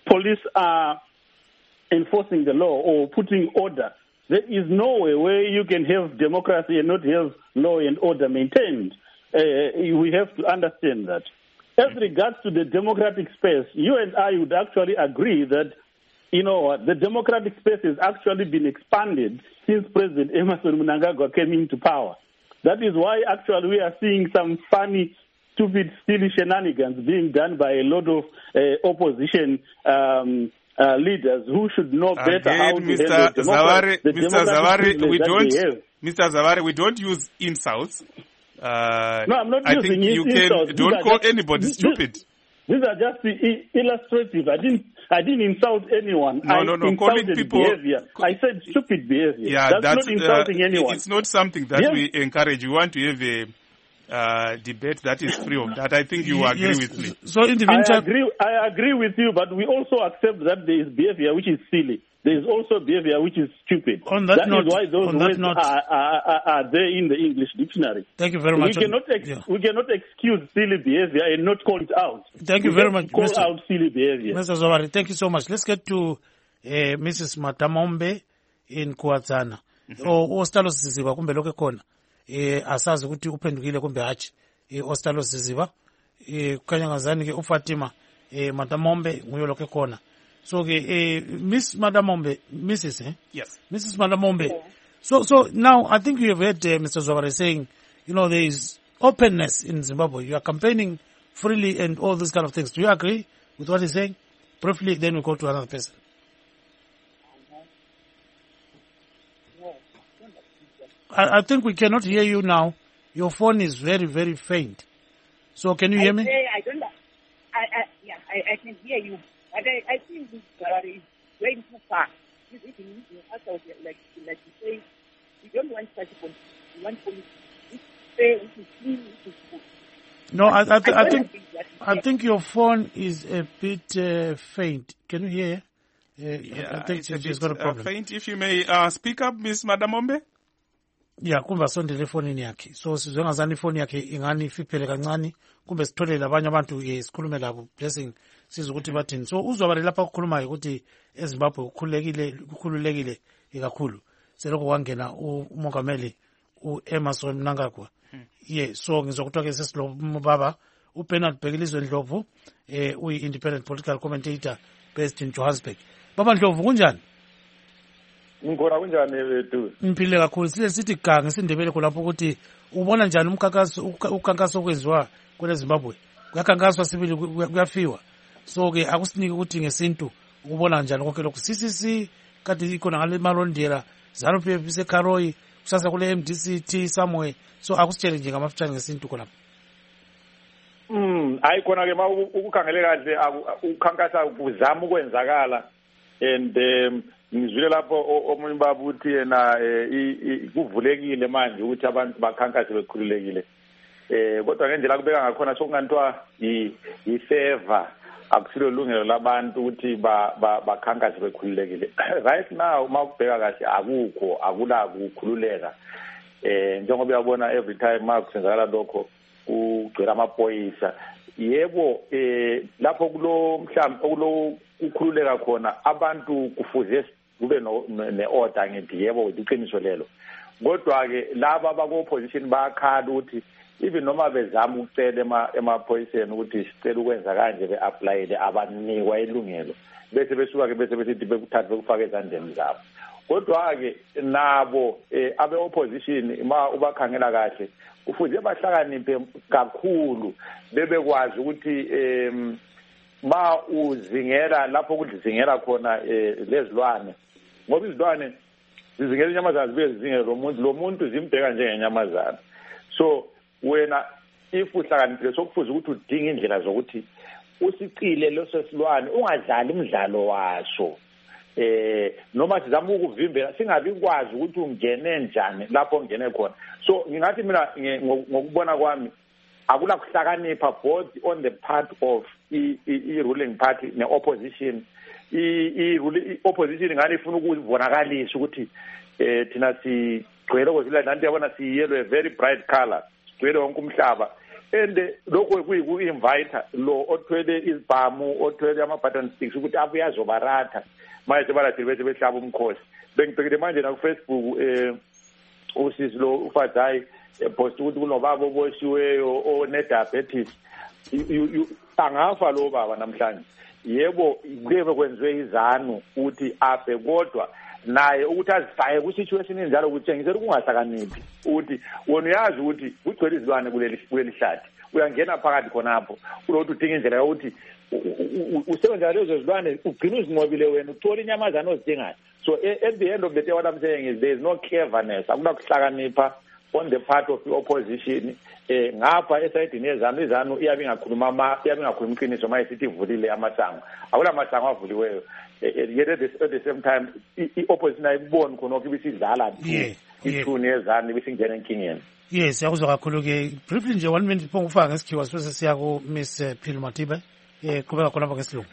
police are enforcing the law or putting order. There is no way where you can have democracy and not have law and order maintained. Uh, we have to understand that. As regards to the democratic space, you and I would actually agree that, you know, the democratic space has actually been expanded since President Emmerson Mnangagwa came into power. That is why actually we are seeing some funny, stupid, silly shenanigans being done by a lot of uh, opposition um, uh, leaders who should know better Again, how to Mister handle the Zawari, the Mister Zawari, we don't, have. Mister Zawari, we don't use insults. Uh, no, I'm not I using think you insults. can, don't call just, anybody this, stupid. These are just illustrative. I didn't, I didn't insult anyone. No, I no, no. Calling people, behavior. I said stupid behavior. Yeah, that's, that's not insulting uh, anyone. It's not something that yes. we encourage. We want to have a uh, debate that is free of that. I think you agree yes. with me. So in the meantime, I agree. I agree with you, but we also accept that there is behavior which is silly. There is also behavior which is stupid. On that, that note, is why those on that words note, are, are, are, are there in the English dictionary. Thank you very much. We cannot, ex- yeah. we cannot excuse silly behavior and not call it out. Thank you we very much, call Mister out silly behavior. Mister Zawari, thank you so much. Let's get to uh, Missus Matamombe in Kuazana. Mm-hmm. O ostalo siziba kumbe lokho khona. Eh asazi ukuthi uphendukile kumbe hachi. Eh ostalo siziba. Eh kukhanya ngazani ke uFatima eh Matamombe nguyo lokho khona. So, uh, Miss Matamombe, Missus Eh? Yes. Missus Matamombe. Yeah. So, so now I think you have heard uh, Mister Zawari saying, you know, there is openness in Zimbabwe. You are campaigning freely and all these kind of things. Do you agree with what he's saying? Briefly, then we go to another person. I, I think we cannot hear you now. Your phone is very, very faint. So, can you hear I me? Say, I don't. I, I yeah, I, I can hear you. But I, I think this Zawari is going too far. He's even using us out like, like you say, we don't want such a policy. We want policy. Which is fair, which is clean, which is good. No, I, I, th- I, I think I think your phone is a bit uh, faint. Can you hear? Uh, yeah, I think she's she's got a problem. Uh, faint. If you may uh, speak up, Miss Matamombe. Yeah, kumbe sondele efonini yakhe. So sizwe ngazani ifoni yakhe ingani ifiphele kancane kumbe sitholele abanye abantu sikhulume labo blessing siza ukuthi bathini. So uzwabale lapha ukukhulumayo ukuthi eZimbabwe ukukhulekile ukukhululekile kakhulu. Selokho kwangena umongameli uEmmerson Mnangagwa. Yeah, so ngizokuthiwa ke sesilo baba uBernard Bhekilizwe Ndlovu eh uyi independent political commentator based in Johannesburg. Baba Ndlovu kunjani? Ngikona kunjani wethu? Ngiphile kakhulu sile sithi gange sindebele kulapho ukuthi ubona njani umkhankaso ukhankaso okwenziwa kwele Zimbabwe. Kuyakhankaswa sibili kuyafiwa. So ke akusinike ukuthi ngesintu ukubona njani konke lokho. C C C kade ikhona ngale malondera ZANU-P F iseKaroi kusasa kule M D C T somewhere. So akusitshele nje ngamafutshane ngesintu khona. Mm, ayikona ke ma ukukhangele kahle ukhankasa kuzama ukwenzakala and um, ngizwile lapho omunye baba uthi yena kuvulekile manje ukuthi abantu bakhankase bekhululekile. Eh kodwa ngendlela kubeka ngakhona sokungantiwa i favor akusilo lungelo labantu ukuthi bakhankase bekhululekile. Right now uma ubheka kahle akukho akula ukukhululeka. Eh njengoba uyabona every time makusenzakala lokho ugcwele amaphoyisa. Yebo eh lapho kulo mhlawumbe okulo ukukhululeka khona abantu kufuze kube ne-order ngithi yebo iqiniso lelo. Kodwa ke laba abako opposition bayakhala ukuthi even noma bezama ukucela ema emaphoyiseni ukuthi sicela ukwenza kanje be-applyele abanikwa ilungelo bese besuka ke bese besithi bekuthatha bekufaka ezandleni zabo. Kodwa ke nabo abe opposition ma ubakhangela kahle kufuze bahlakaniphe kakhulu bebekwazi ukuthi em ma uzingela lapho kudizingela khona lezilwane ngoba izilwane zizingela inyamazana zibe zizingela lo muntu lo muntu zimbheka njengenyamazana. So wena if uhlakaniphile sokufuze ukuthi udinge indlela zokuthi usicile leso silwane ungadlali imidlalo waso eh noma sizama ukuvimbela singabi kwazi ukuthi ungene njani lapho ungene khona. So ngingathi mina ngokubona kwami akula kuhlakanipha both on the part of i ruling party ne opposition. I opposition ngani ifuna ukubonakalisa ukuthi eh thina sigcwele kozila nanti yabona siyelwe very bright color sigcwele wonke umhlaba and lokho kuyi-invite lo othwele izibhamu othwele ama-button sticks ukuthi abuye azobaratha manje balathile bese behlaba umkhosi. Bengibhekile manje nakufacebook um usisi lo uFadzayi post ukuthi kunobaba oboshiweyo one-diabetes. Angafa lo baba namhlanje. Yebo kube kwenziwe izanu ukuthi afe kodwa naye ukuthi azifake ku-situation enjalo kuthengisela ukungahlakaniphi ukuthi wona uyazi ukuthi kugcwele izilwane kuleli hlathi uyangena phakathi khonapho kulokuthi udinga indlela yokuthi usebenzela lezo zilwane ugcina uzinqobile wena uthola inyamazana ozidingayo. So at the end of the day what I'm saying is there is no cleverness, akunakuhlakanipha on the part of the opposition. Eh ngapha esayidini yezanu izanu iyabe ingakhuluma ama iyabe ingakhuluma iqiniso manje sithi ivulile amasango akula masango avuliweyo. Yet at the same time i-opposition ayiboni khona ukuthi bisidlala ithuni yezanu bisingena enkingeni. Yes, yakuzwa kakhulu ke briefly nje one minute phongo ufaka ngesikhiwa sibese siya ku Miss Phil Matibe eh qhubeka khona ngesilungu.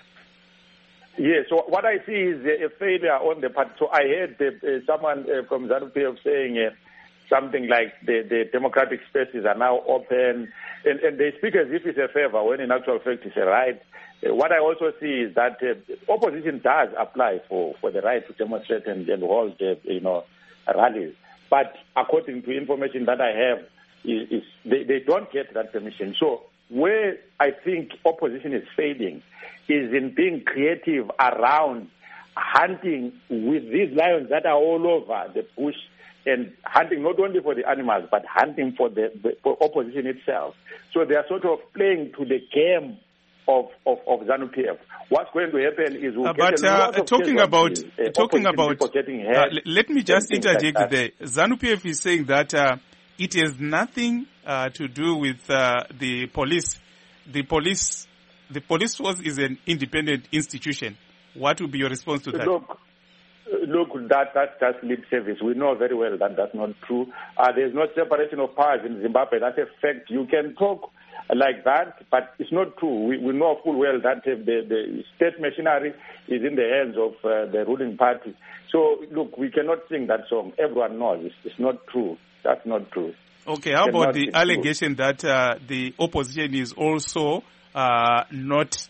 Yes, so what I see is a failure on the part. So I heard uh, someone uh, from ZANU-P F saying uh, something like the, the democratic spaces are now open, and, and they speak as if it's a favor when in actual fact it's a right. Uh, what I also see is that uh, opposition does apply for, for the right to demonstrate and, and hold uh, you know, rallies. But according to information that I have, is, is they, they don't get that permission. So where I think opposition is failing is in being creative around hunting with these lions that are all over the bush, and hunting not only for the animals but hunting for the, the for opposition itself. So they are sort of playing to the game of of, of ZANU-P F. What's going to happen is we'll uh, get but a lot uh, of talking about uh, talking about getting uh, hurt let me just interject like there. ZANU-P F is saying that uh, it has nothing uh, to do with uh, the police. The police the police force is an independent institution. What would be your response to that? Look, look, that that's just lip service. We know very well that that's not true. Uh, there's no separation of powers in Zimbabwe. That's a fact. You can talk like that, but it's not true. We, we know full well that uh, the, the state machinery is in the hands of uh, the ruling party. So, look, we cannot sing that song. Everyone knows it's, it's not true. That's not true. Okay, how about the allegation that uh, the opposition is also uh, not,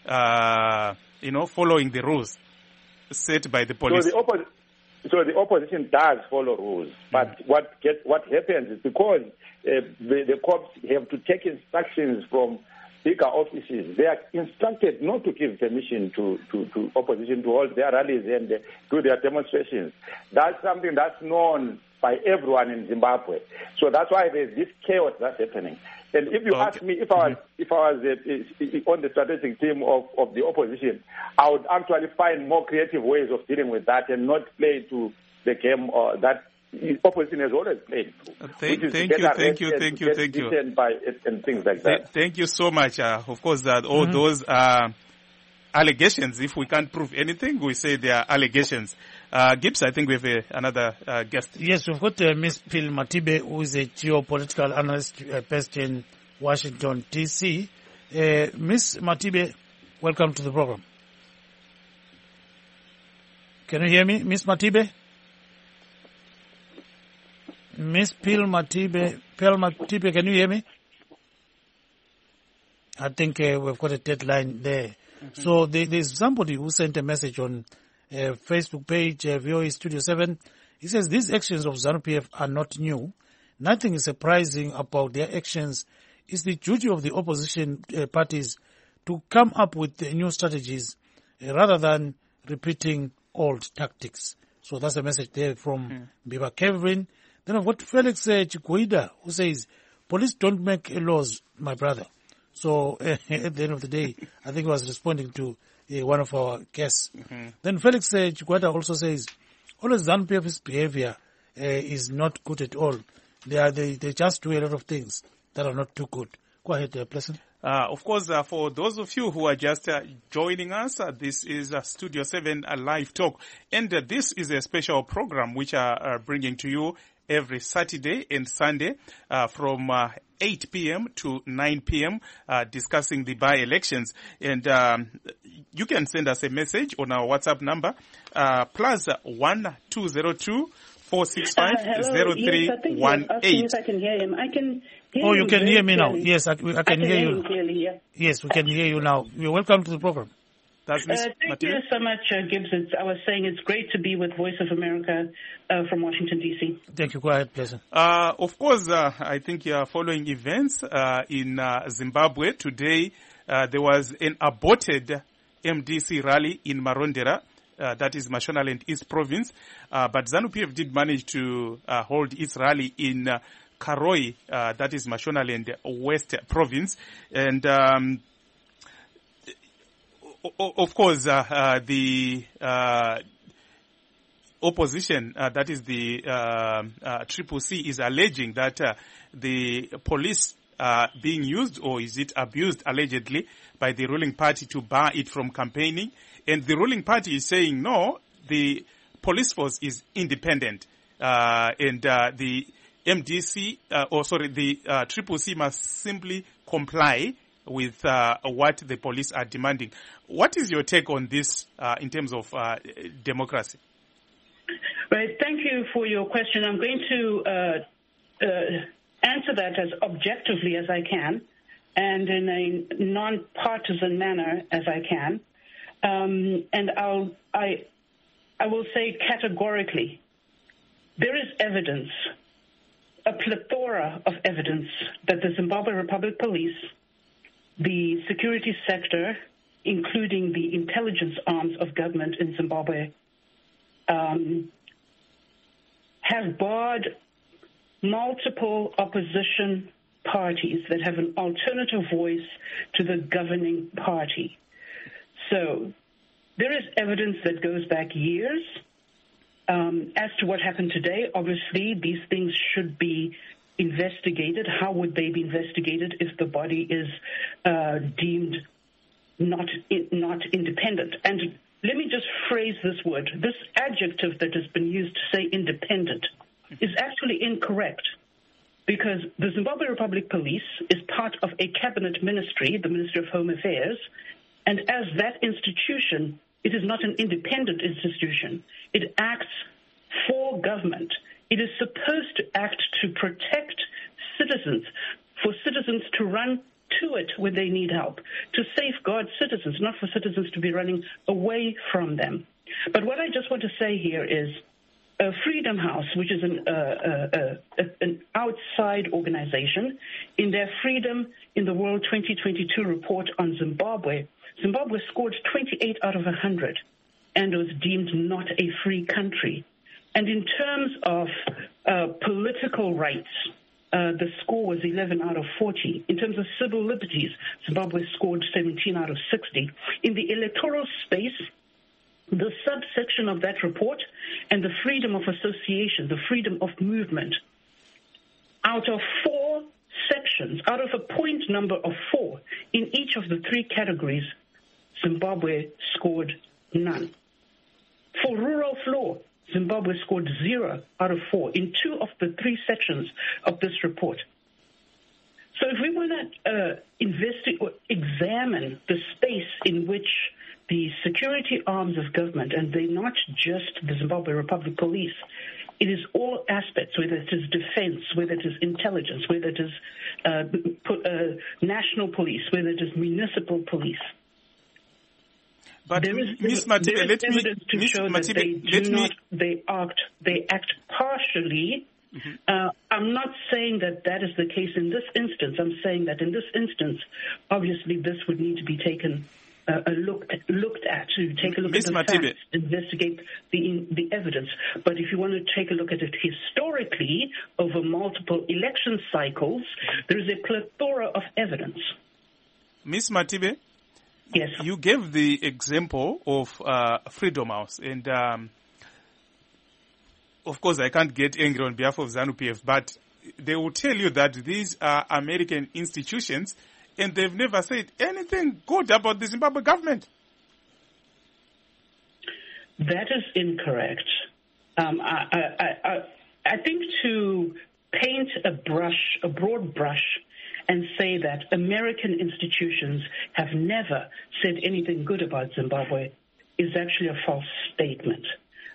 uh, you know, following the rules set by the police? So the, oppo- so the opposition does follow rules, but mm-hmm. what get, what happens is because uh, the, the cops have to take instructions from bigger offices, they are instructed not to give permission to, to, to opposition to hold their rallies and uh, do their demonstrations. That's something that's known by everyone in Zimbabwe. So that's why there's this chaos that's happening. And if you okay. ask me, if I was, mm-hmm. if I was uh, on the strategic team of, of the opposition, I would actually find more creative ways of dealing with that and not play to the game or that the opposition has always played to. Uh, thank, thank, you, thank you, thank you, thank you, thank by it and things like that. Th- thank you so much. Uh, of course, that all mm-hmm. those uh, allegations, if we can't prove anything, we say they are allegations. Uh, Gibbs, I think we have a, another uh, guest. Yes, we've got uh, Miss Phil Matibe, who is a geopolitical analyst uh, based in Washington, D C. Uh, Miss Matibe, welcome to the program. Can you hear me, Miss Matibe? Miss Phil Matibe, Phil Matibe, can you hear me? I think uh, we've got a deadline there. Mm-hmm. So there, there's somebody who sent a message on uh, Facebook page, uh, V O A Studio seven. He says these actions of ZANU-P F are not new. Nothing is surprising about their actions. It's the duty of the opposition uh, parties to come up with uh, new strategies uh, rather than repeating old tactics. So that's a message there from mm. Biba Kevin. Then I've got Felix uh, Chikwida, who says, police don't make laws, my brother. So uh, at the end of the day, I think he was responding to uh, one of our guests. Mm-hmm. Then Felix uh, Chikwida also says, always ZANU-P F's behavior uh, is not good at all. They are they, they just do a lot of things that are not too good. Go ahead, uh, Pleasant. Uh, of course, uh, for those of you who are just uh, joining us, uh, this is uh, Studio seven uh, Live Talk. And uh, this is a special program which are uh, bringing to you every Saturday and Sunday uh, from uh, eight p.m. to nine p.m. Uh, discussing the by-elections. And um, you can send us a message on our WhatsApp number, uh, plus one two zero two four six five, zero three one eight. Yes, I can hear him. I can hear Oh, you him can very hear me now. clearly. Yes, I, I can, I can hear hear you. him clearly, yeah. Yes, we can hear you now. You're welcome to the program. That's Miz Uh, thank Matibe. you so much, uh, Gibbs. It's, I was saying it's great to be with Voice of America uh, from Washington, D C. Thank you. Go ahead, pleasant. Uh, of course, uh, I think you are following events uh, in uh, Zimbabwe. Today, uh, there was an aborted M D C rally in Marondera, uh, that is Mashonaland East Province. Uh, but ZANU-P F did manage to uh, hold its rally in uh, Karoi, uh, that is Mashonaland West Province. And um, o- of course, uh, uh, the uh, opposition, uh, that is the uh, uh, Triple C, is alleging that uh, the police are being used, or is it abused, allegedly, by the ruling party to bar it from campaigning. And the ruling party is saying, no, the police force is independent. Uh, and uh, the M D C, uh, or sorry, the uh, Triple C must simply comply with uh, what the police are demanding. What is your take on this uh, in terms of uh, democracy? Right. Thank you for your question. I'm going to uh, uh, answer that as objectively as I can and in a non-partisan manner as I can. Um, and I'll, I, I will say categorically, there is evidence, a plethora of evidence, that the Zimbabwe Republic Police, the security sector, including the intelligence arms of government in Zimbabwe, um, have barred multiple opposition parties that have an alternative voice to the governing party. So there is evidence that goes back years. Um, as to what happened today, obviously these things should be investigated. How would they be investigated if the body is uh, deemed not in, not independent? And let me just phrase this word. This adjective that has been used to say independent is actually incorrect, because the Zimbabwe Republic Police is part of a cabinet ministry, the Ministry of Home Affairs, and as that institution, it is not an independent institution. It acts for government. It is supposed to act to protect citizens, for citizens to run to it when they need help, to safeguard citizens, not for citizens to be running away from them. But what I just want to say here is uh, Freedom House, which is an, uh, uh, uh, an outside organization, in their Freedom in the World twenty twenty-two report on Zimbabwe, Zimbabwe scored twenty-eight out of one hundred and was deemed not a free country. And in terms of uh, political rights, uh, the score was eleven out of forty. In terms of civil liberties, Zimbabwe scored seventeen out of sixty. In the electoral space, the subsection of that report and the freedom of association, the freedom of movement, out of four sections, out of a point number of four, in each of the three categories, Zimbabwe scored none. For rule of law, Zimbabwe scored zero out of four in two of the three sections of this report. So if we want to uh, investigate or examine the space in which the security arms of government, and they're not just the Zimbabwe Republic Police, it is all aspects, whether it is defense, whether it is intelligence, whether it is uh, po- uh, national police, whether it is municipal police. But there is, Miz there Matibe, is let me, evidence to Miz show Matibe, that they let do me, not, they act, they act partially. Mm-hmm. Uh, I'm not saying that that is the case in this instance. I'm saying that in this instance, obviously, this would need to be taken uh, a look looked at to take a look Miz at the Matibe. facts, investigate the the evidence. But if you want to take a look at it historically over multiple election cycles, there is a plethora of evidence. Miz Matibe, yes, you gave the example of uh, Freedom House, and um, of course, I can't get angry on behalf of ZANU-P F, but they will tell you that these are American institutions, and they've never said anything good about the Zimbabwe government. That is incorrect. Um, I, I, I, I think to paint a brush, a broad brush, and say that American institutions have never said anything good about Zimbabwe is actually a false statement.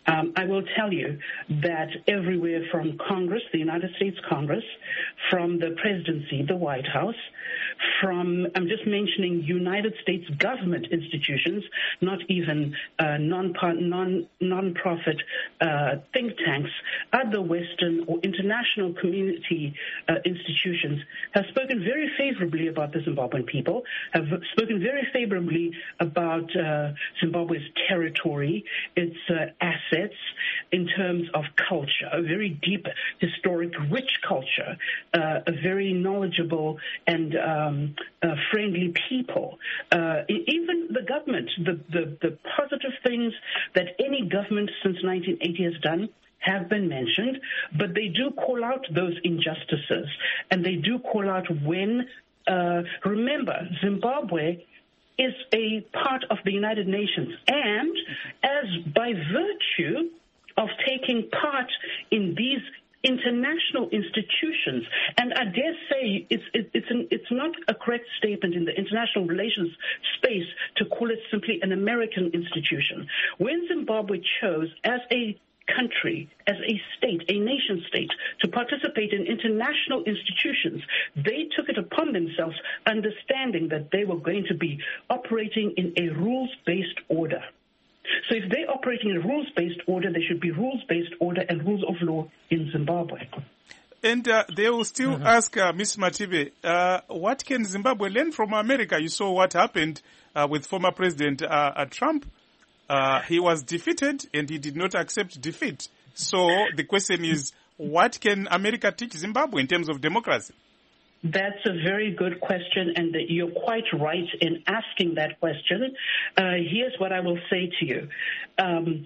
Um, I will tell you that everywhere from Congress, the United States Congress, from the presidency, the White House, from, I'm just mentioning United States government institutions, not even uh, non, non, non-profit uh, think tanks, other Western or international community uh, institutions have spoken very favorably about the Zimbabwean people, have spoken very favorably about uh, Zimbabwe's territory, its uh, assets in terms of culture, a very deep, historic, rich culture, uh, a very knowledgeable and um, uh, friendly people. Uh, even the government, the, the, the positive things that any government since nineteen eighty has done have been mentioned, but they do call out those injustices, and they do call out when, uh, remember, Zimbabwe is a part of the United Nations, and as by virtue of taking part in these international institutions, and I dare say it's it, it's an, it's not a correct statement in the international relations space to call it simply an American institution. When Zimbabwe chose as a country, as a state, a nation state, to participate in international institutions, they took it upon themselves, understanding that they were going to be operating in a rules-based order. So if they're operating in a rules-based order, there should be rules-based order and rules of law in Zimbabwe. And uh, they will still mm-hmm. ask uh, Miz Matibe, uh, what can Zimbabwe learn from America? You saw what happened uh, with former President uh, Trump. Uh, he was defeated and he did not accept defeat. So the question is, what can America teach Zimbabwe in terms of democracy? That's a very good question, and you're quite right in asking that question. Uh, here's what I will say to you. Um,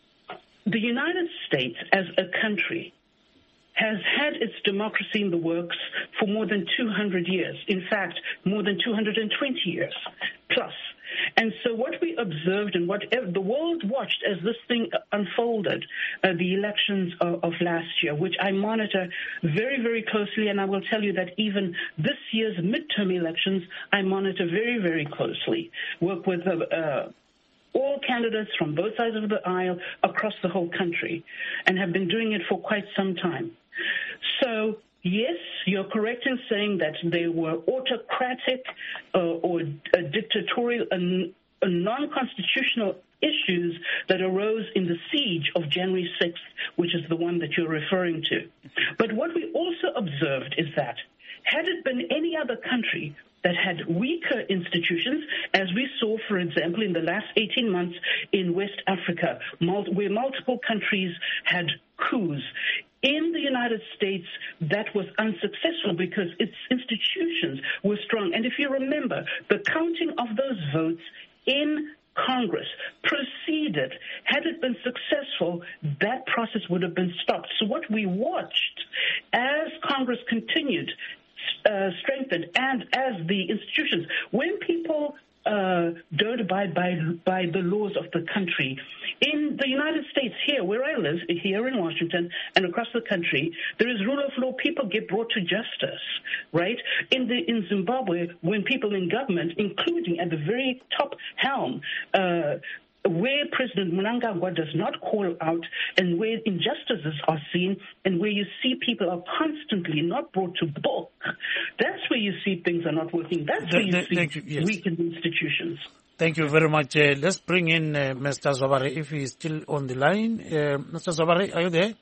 the United States as a country has had its democracy in the works for more than two hundred years. In fact, more than two hundred twenty years plus. And so what we observed and what the world watched as this thing unfolded, uh, the elections of, of last year, which I monitor very, very closely, and I will tell you that even this year's midterm elections, I monitor very, very closely, work with uh, uh, all candidates from both sides of the aisle across the whole country, and have been doing it for quite some time. So yes, you're correct in saying that they were autocratic uh, or uh, dictatorial and uh, non-constitutional issues that arose in the siege of January sixth, which is the one that you're referring to. But what we also observed is that had it been any other country that had weaker institutions, as we saw, for example, in the last eighteen months in West Africa, where multiple countries had coups, in the United States, that was unsuccessful because its institutions were strong. And if you remember, the counting of those votes in Congress proceeded. Had it been successful, that process would have been stopped. So what we watched as Congress continued, uh, strengthened, and as the institutions, when people Uh, don't abide by by the laws of the country. In the United States, here where I live, here in Washington and across the country, there is rule of law. People get brought to justice, right? In the in Zimbabwe, when people in government, including at the very top helm, uh, where President Mnangagwa does not call out and where injustices are seen and where you see people are constantly not brought to book, that's where you see things are not working. That's where you th- see you, yes. weakened institutions. Thank you very much. Uh, let's bring in uh, Mister Zwabare if he is still on the line. Uh, Mister Zwabare, are you there?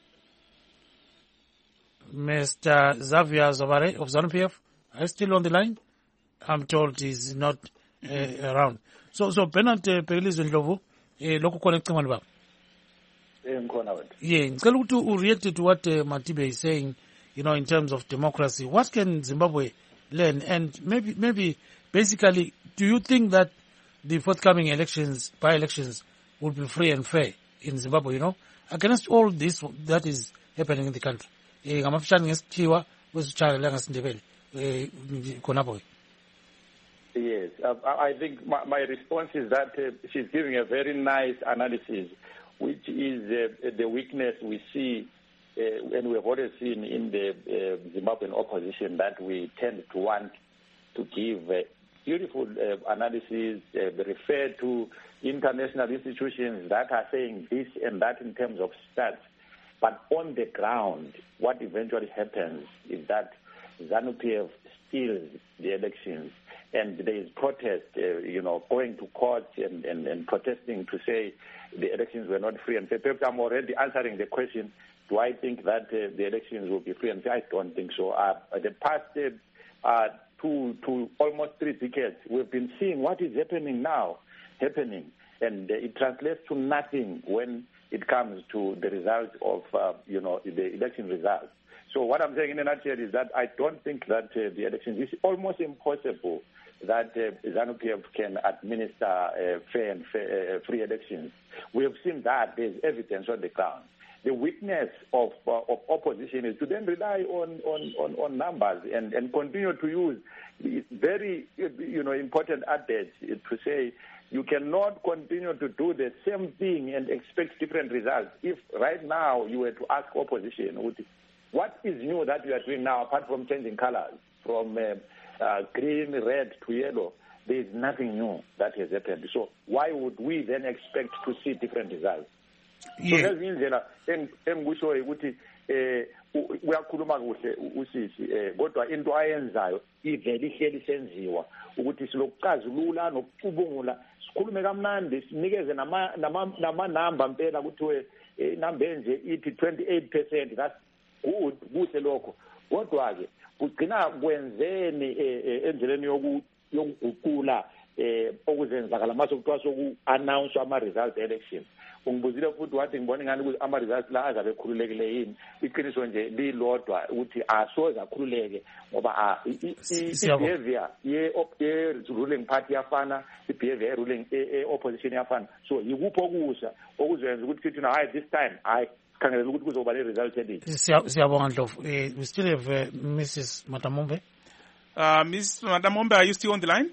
Mister Xavier Zwabare of ZANU P F, are you still on the line? I'm told he's not uh, around. So, so Bernard uh, Pegelizo Ndlovu, eh lokho khona ecingweni baba eh ngikhona wena yeah ngicela ukuthi u react to what uh, Matibe is saying, you know, in terms of democracy. What can Zimbabwe learn? And maybe maybe basically, do you think that the forthcoming elections, by elections, will be free and fair in Zimbabwe, you know, against all this that is happening in the country? Eh ngamafishane ngesithiwa wesitshaya la ngasindebele eh khonapho. Yes, uh, I think my, my response is that uh, she's giving a very nice analysis, which is uh, the weakness we see uh, and we have always seen in the uh, Zimbabwean opposition, that we tend to want to give uh, beautiful uh, analysis, uh, refer to international institutions that are saying this and that in terms of stats. But on the ground, what eventually happens is that ZANU-P F steals the elections, and there is protest, uh, you know, going to court and, and, and protesting to say the elections were not free and fair. Perhaps I'm already answering the question, do I think that uh, the elections will be free and fair? I don't think so. Uh, the past uh, uh, two to almost three decades, we've been seeing what is happening now, happening, and uh, it translates to nothing when it comes to the result of, uh, you know, the election results. So what I'm saying in a nutshell is that I don't think that uh, the elections, it's almost impossible that uh, ZANU-P F can administer uh, fair and fair, uh, free elections. We have seen that. There's evidence on the ground. The weakness of, uh, of opposition is to then rely on, on, on, on numbers and, and continue to use the very, you know, important adage to say you cannot continue to do the same thing and expect different results. If right now you were to ask opposition, what is new that you are doing now apart from changing colors from uh, uh, green, red to yellow? There is nothing new that has happened. So why would we then expect to see different results? So that means engikushoyo ukuthi eh uyakhuluma kuhle usisi kodwa into ayenzayo ivele ihleli senziwa ukuthi silokucazulula nokucubungula sikhulume kamnandi sinikeze nama nama number impela ukuthi inamba enje ithi twenty-eight percent. That's good kuhle lokho kodwa ke kugcina kwenzeni endleleni yoku yokuguqula eh okuzenzakala mase kuthiwa soku announce ama results election. Ungibuzile futhi wathi ngibona ngani ukuthi ama results la azabe khululekile yini. Iqiniso nje lilodwa ukuthi asoze akhululeke ngoba i-behavior ye ruling party yafana, i-behavior ye ruling opposition yafana. So yikuphi okusha okuzenza ukuthi sithi hayi this time hayi khangelela ukuthi kuzoba le result edithi. Siyabonga Ndlovu. We still have uh, Missus Matamombe. Uh, Miss Matamombe, are you still on the line?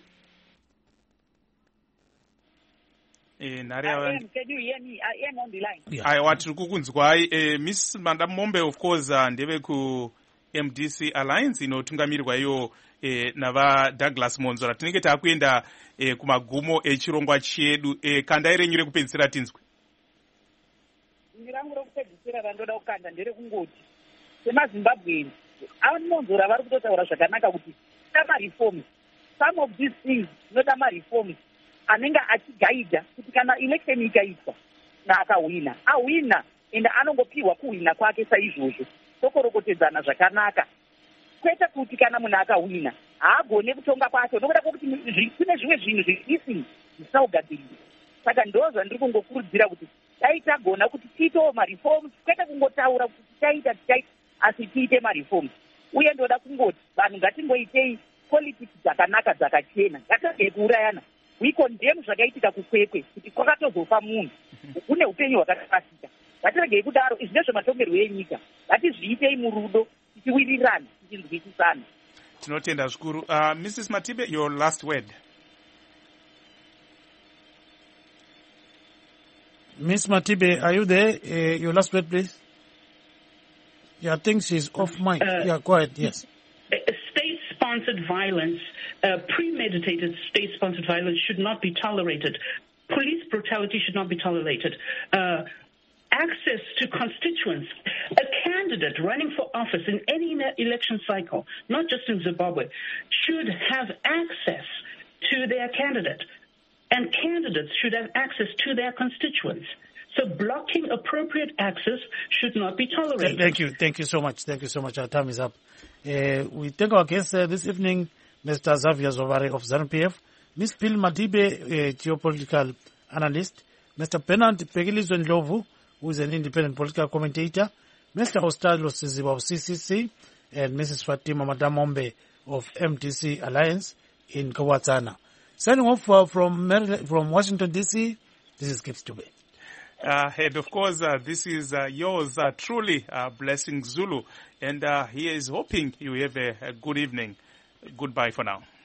I am. Can you hear me? I am on the line. Yeah. I want to kukunzwa. Uh, Miss Matamombe, of course, uh, ndebe ku M D C Alliance inotungamirirwa iyo eh, nava Douglas Monzora. Tinenge takuenda eh, kumagumo echirongwa chedu eh, kanda ire nyure kupedzisira tinzwe. Ndirangu rokupedzisira randoda kukanda ndere kungoti semaZimbabweans Monzora vari kutotaura zvakanaka kuti tama reforms. Some of these things zvinoda ma-reforms anenge achigaidha kuti kana election ikaitwa na akawina awina ende anongopiwa kuwina kwake saizvozvo tokorokotedzana zvakanaka kwete kuti kana munhu akawina haagone kutonga kwacho nokuda kwokuti kune zvimwe zvinhu zveisi zvisaugadzirira. Saka ndo zvandiri kungokurudzira kuti dai tagona kuti tiitewo ma-reforms kwete kungotaura kuti tichaita tichaita asi tiite ma-reforms. Uye ndoda kungoti vanhu ngatingoitei politics dzakanaka dzakachena ngatirege kuurayana. We condemn zvakaitika kukwekwe kuti kwakatozofa munhu kune upenyu hwakatarasika. Ngatirege kudaro izvi ndezvematongerwo enyika ngatizviitei murudo tichiwirirana tichinzwisisana. Tinotenda zvikuru. Uh, Missus Matibe, your last word. Miss Matibe, are you there? Uh, your last word, please. Yeah, I think she's off mic. Uh, yeah, go ahead. Yes. State-sponsored violence, uh, premeditated state-sponsored violence should not be tolerated. Police brutality should not be tolerated. Uh, access to constituents. A candidate running for office in any election cycle, not just in Zimbabwe, should have access to their candidate. And candidates should have access to their constituents. So blocking appropriate access should not be tolerated. Thank you. Thank you so much. Thank you so much. Our time is up. Uh, we thank our guest uh, this evening, Mister Xavier Zovare of ZANU-P F, Miz Phil Matibe, a geopolitical analyst, Mister Pennant Pegilizwe Ndlovu, who is an independent political commentator, Mister Ostalo Siziba of C C C, and Missus Fatima Matamombe of M D C Alliance in Kawatsana. Signing off uh, from Maryland, from Washington, D C, this is Gibbs Dube. Uh, and of course, uh, this is uh, yours uh, truly, uh, Blessing Zulu. And uh, he is hoping you have a, a good evening. Goodbye for now.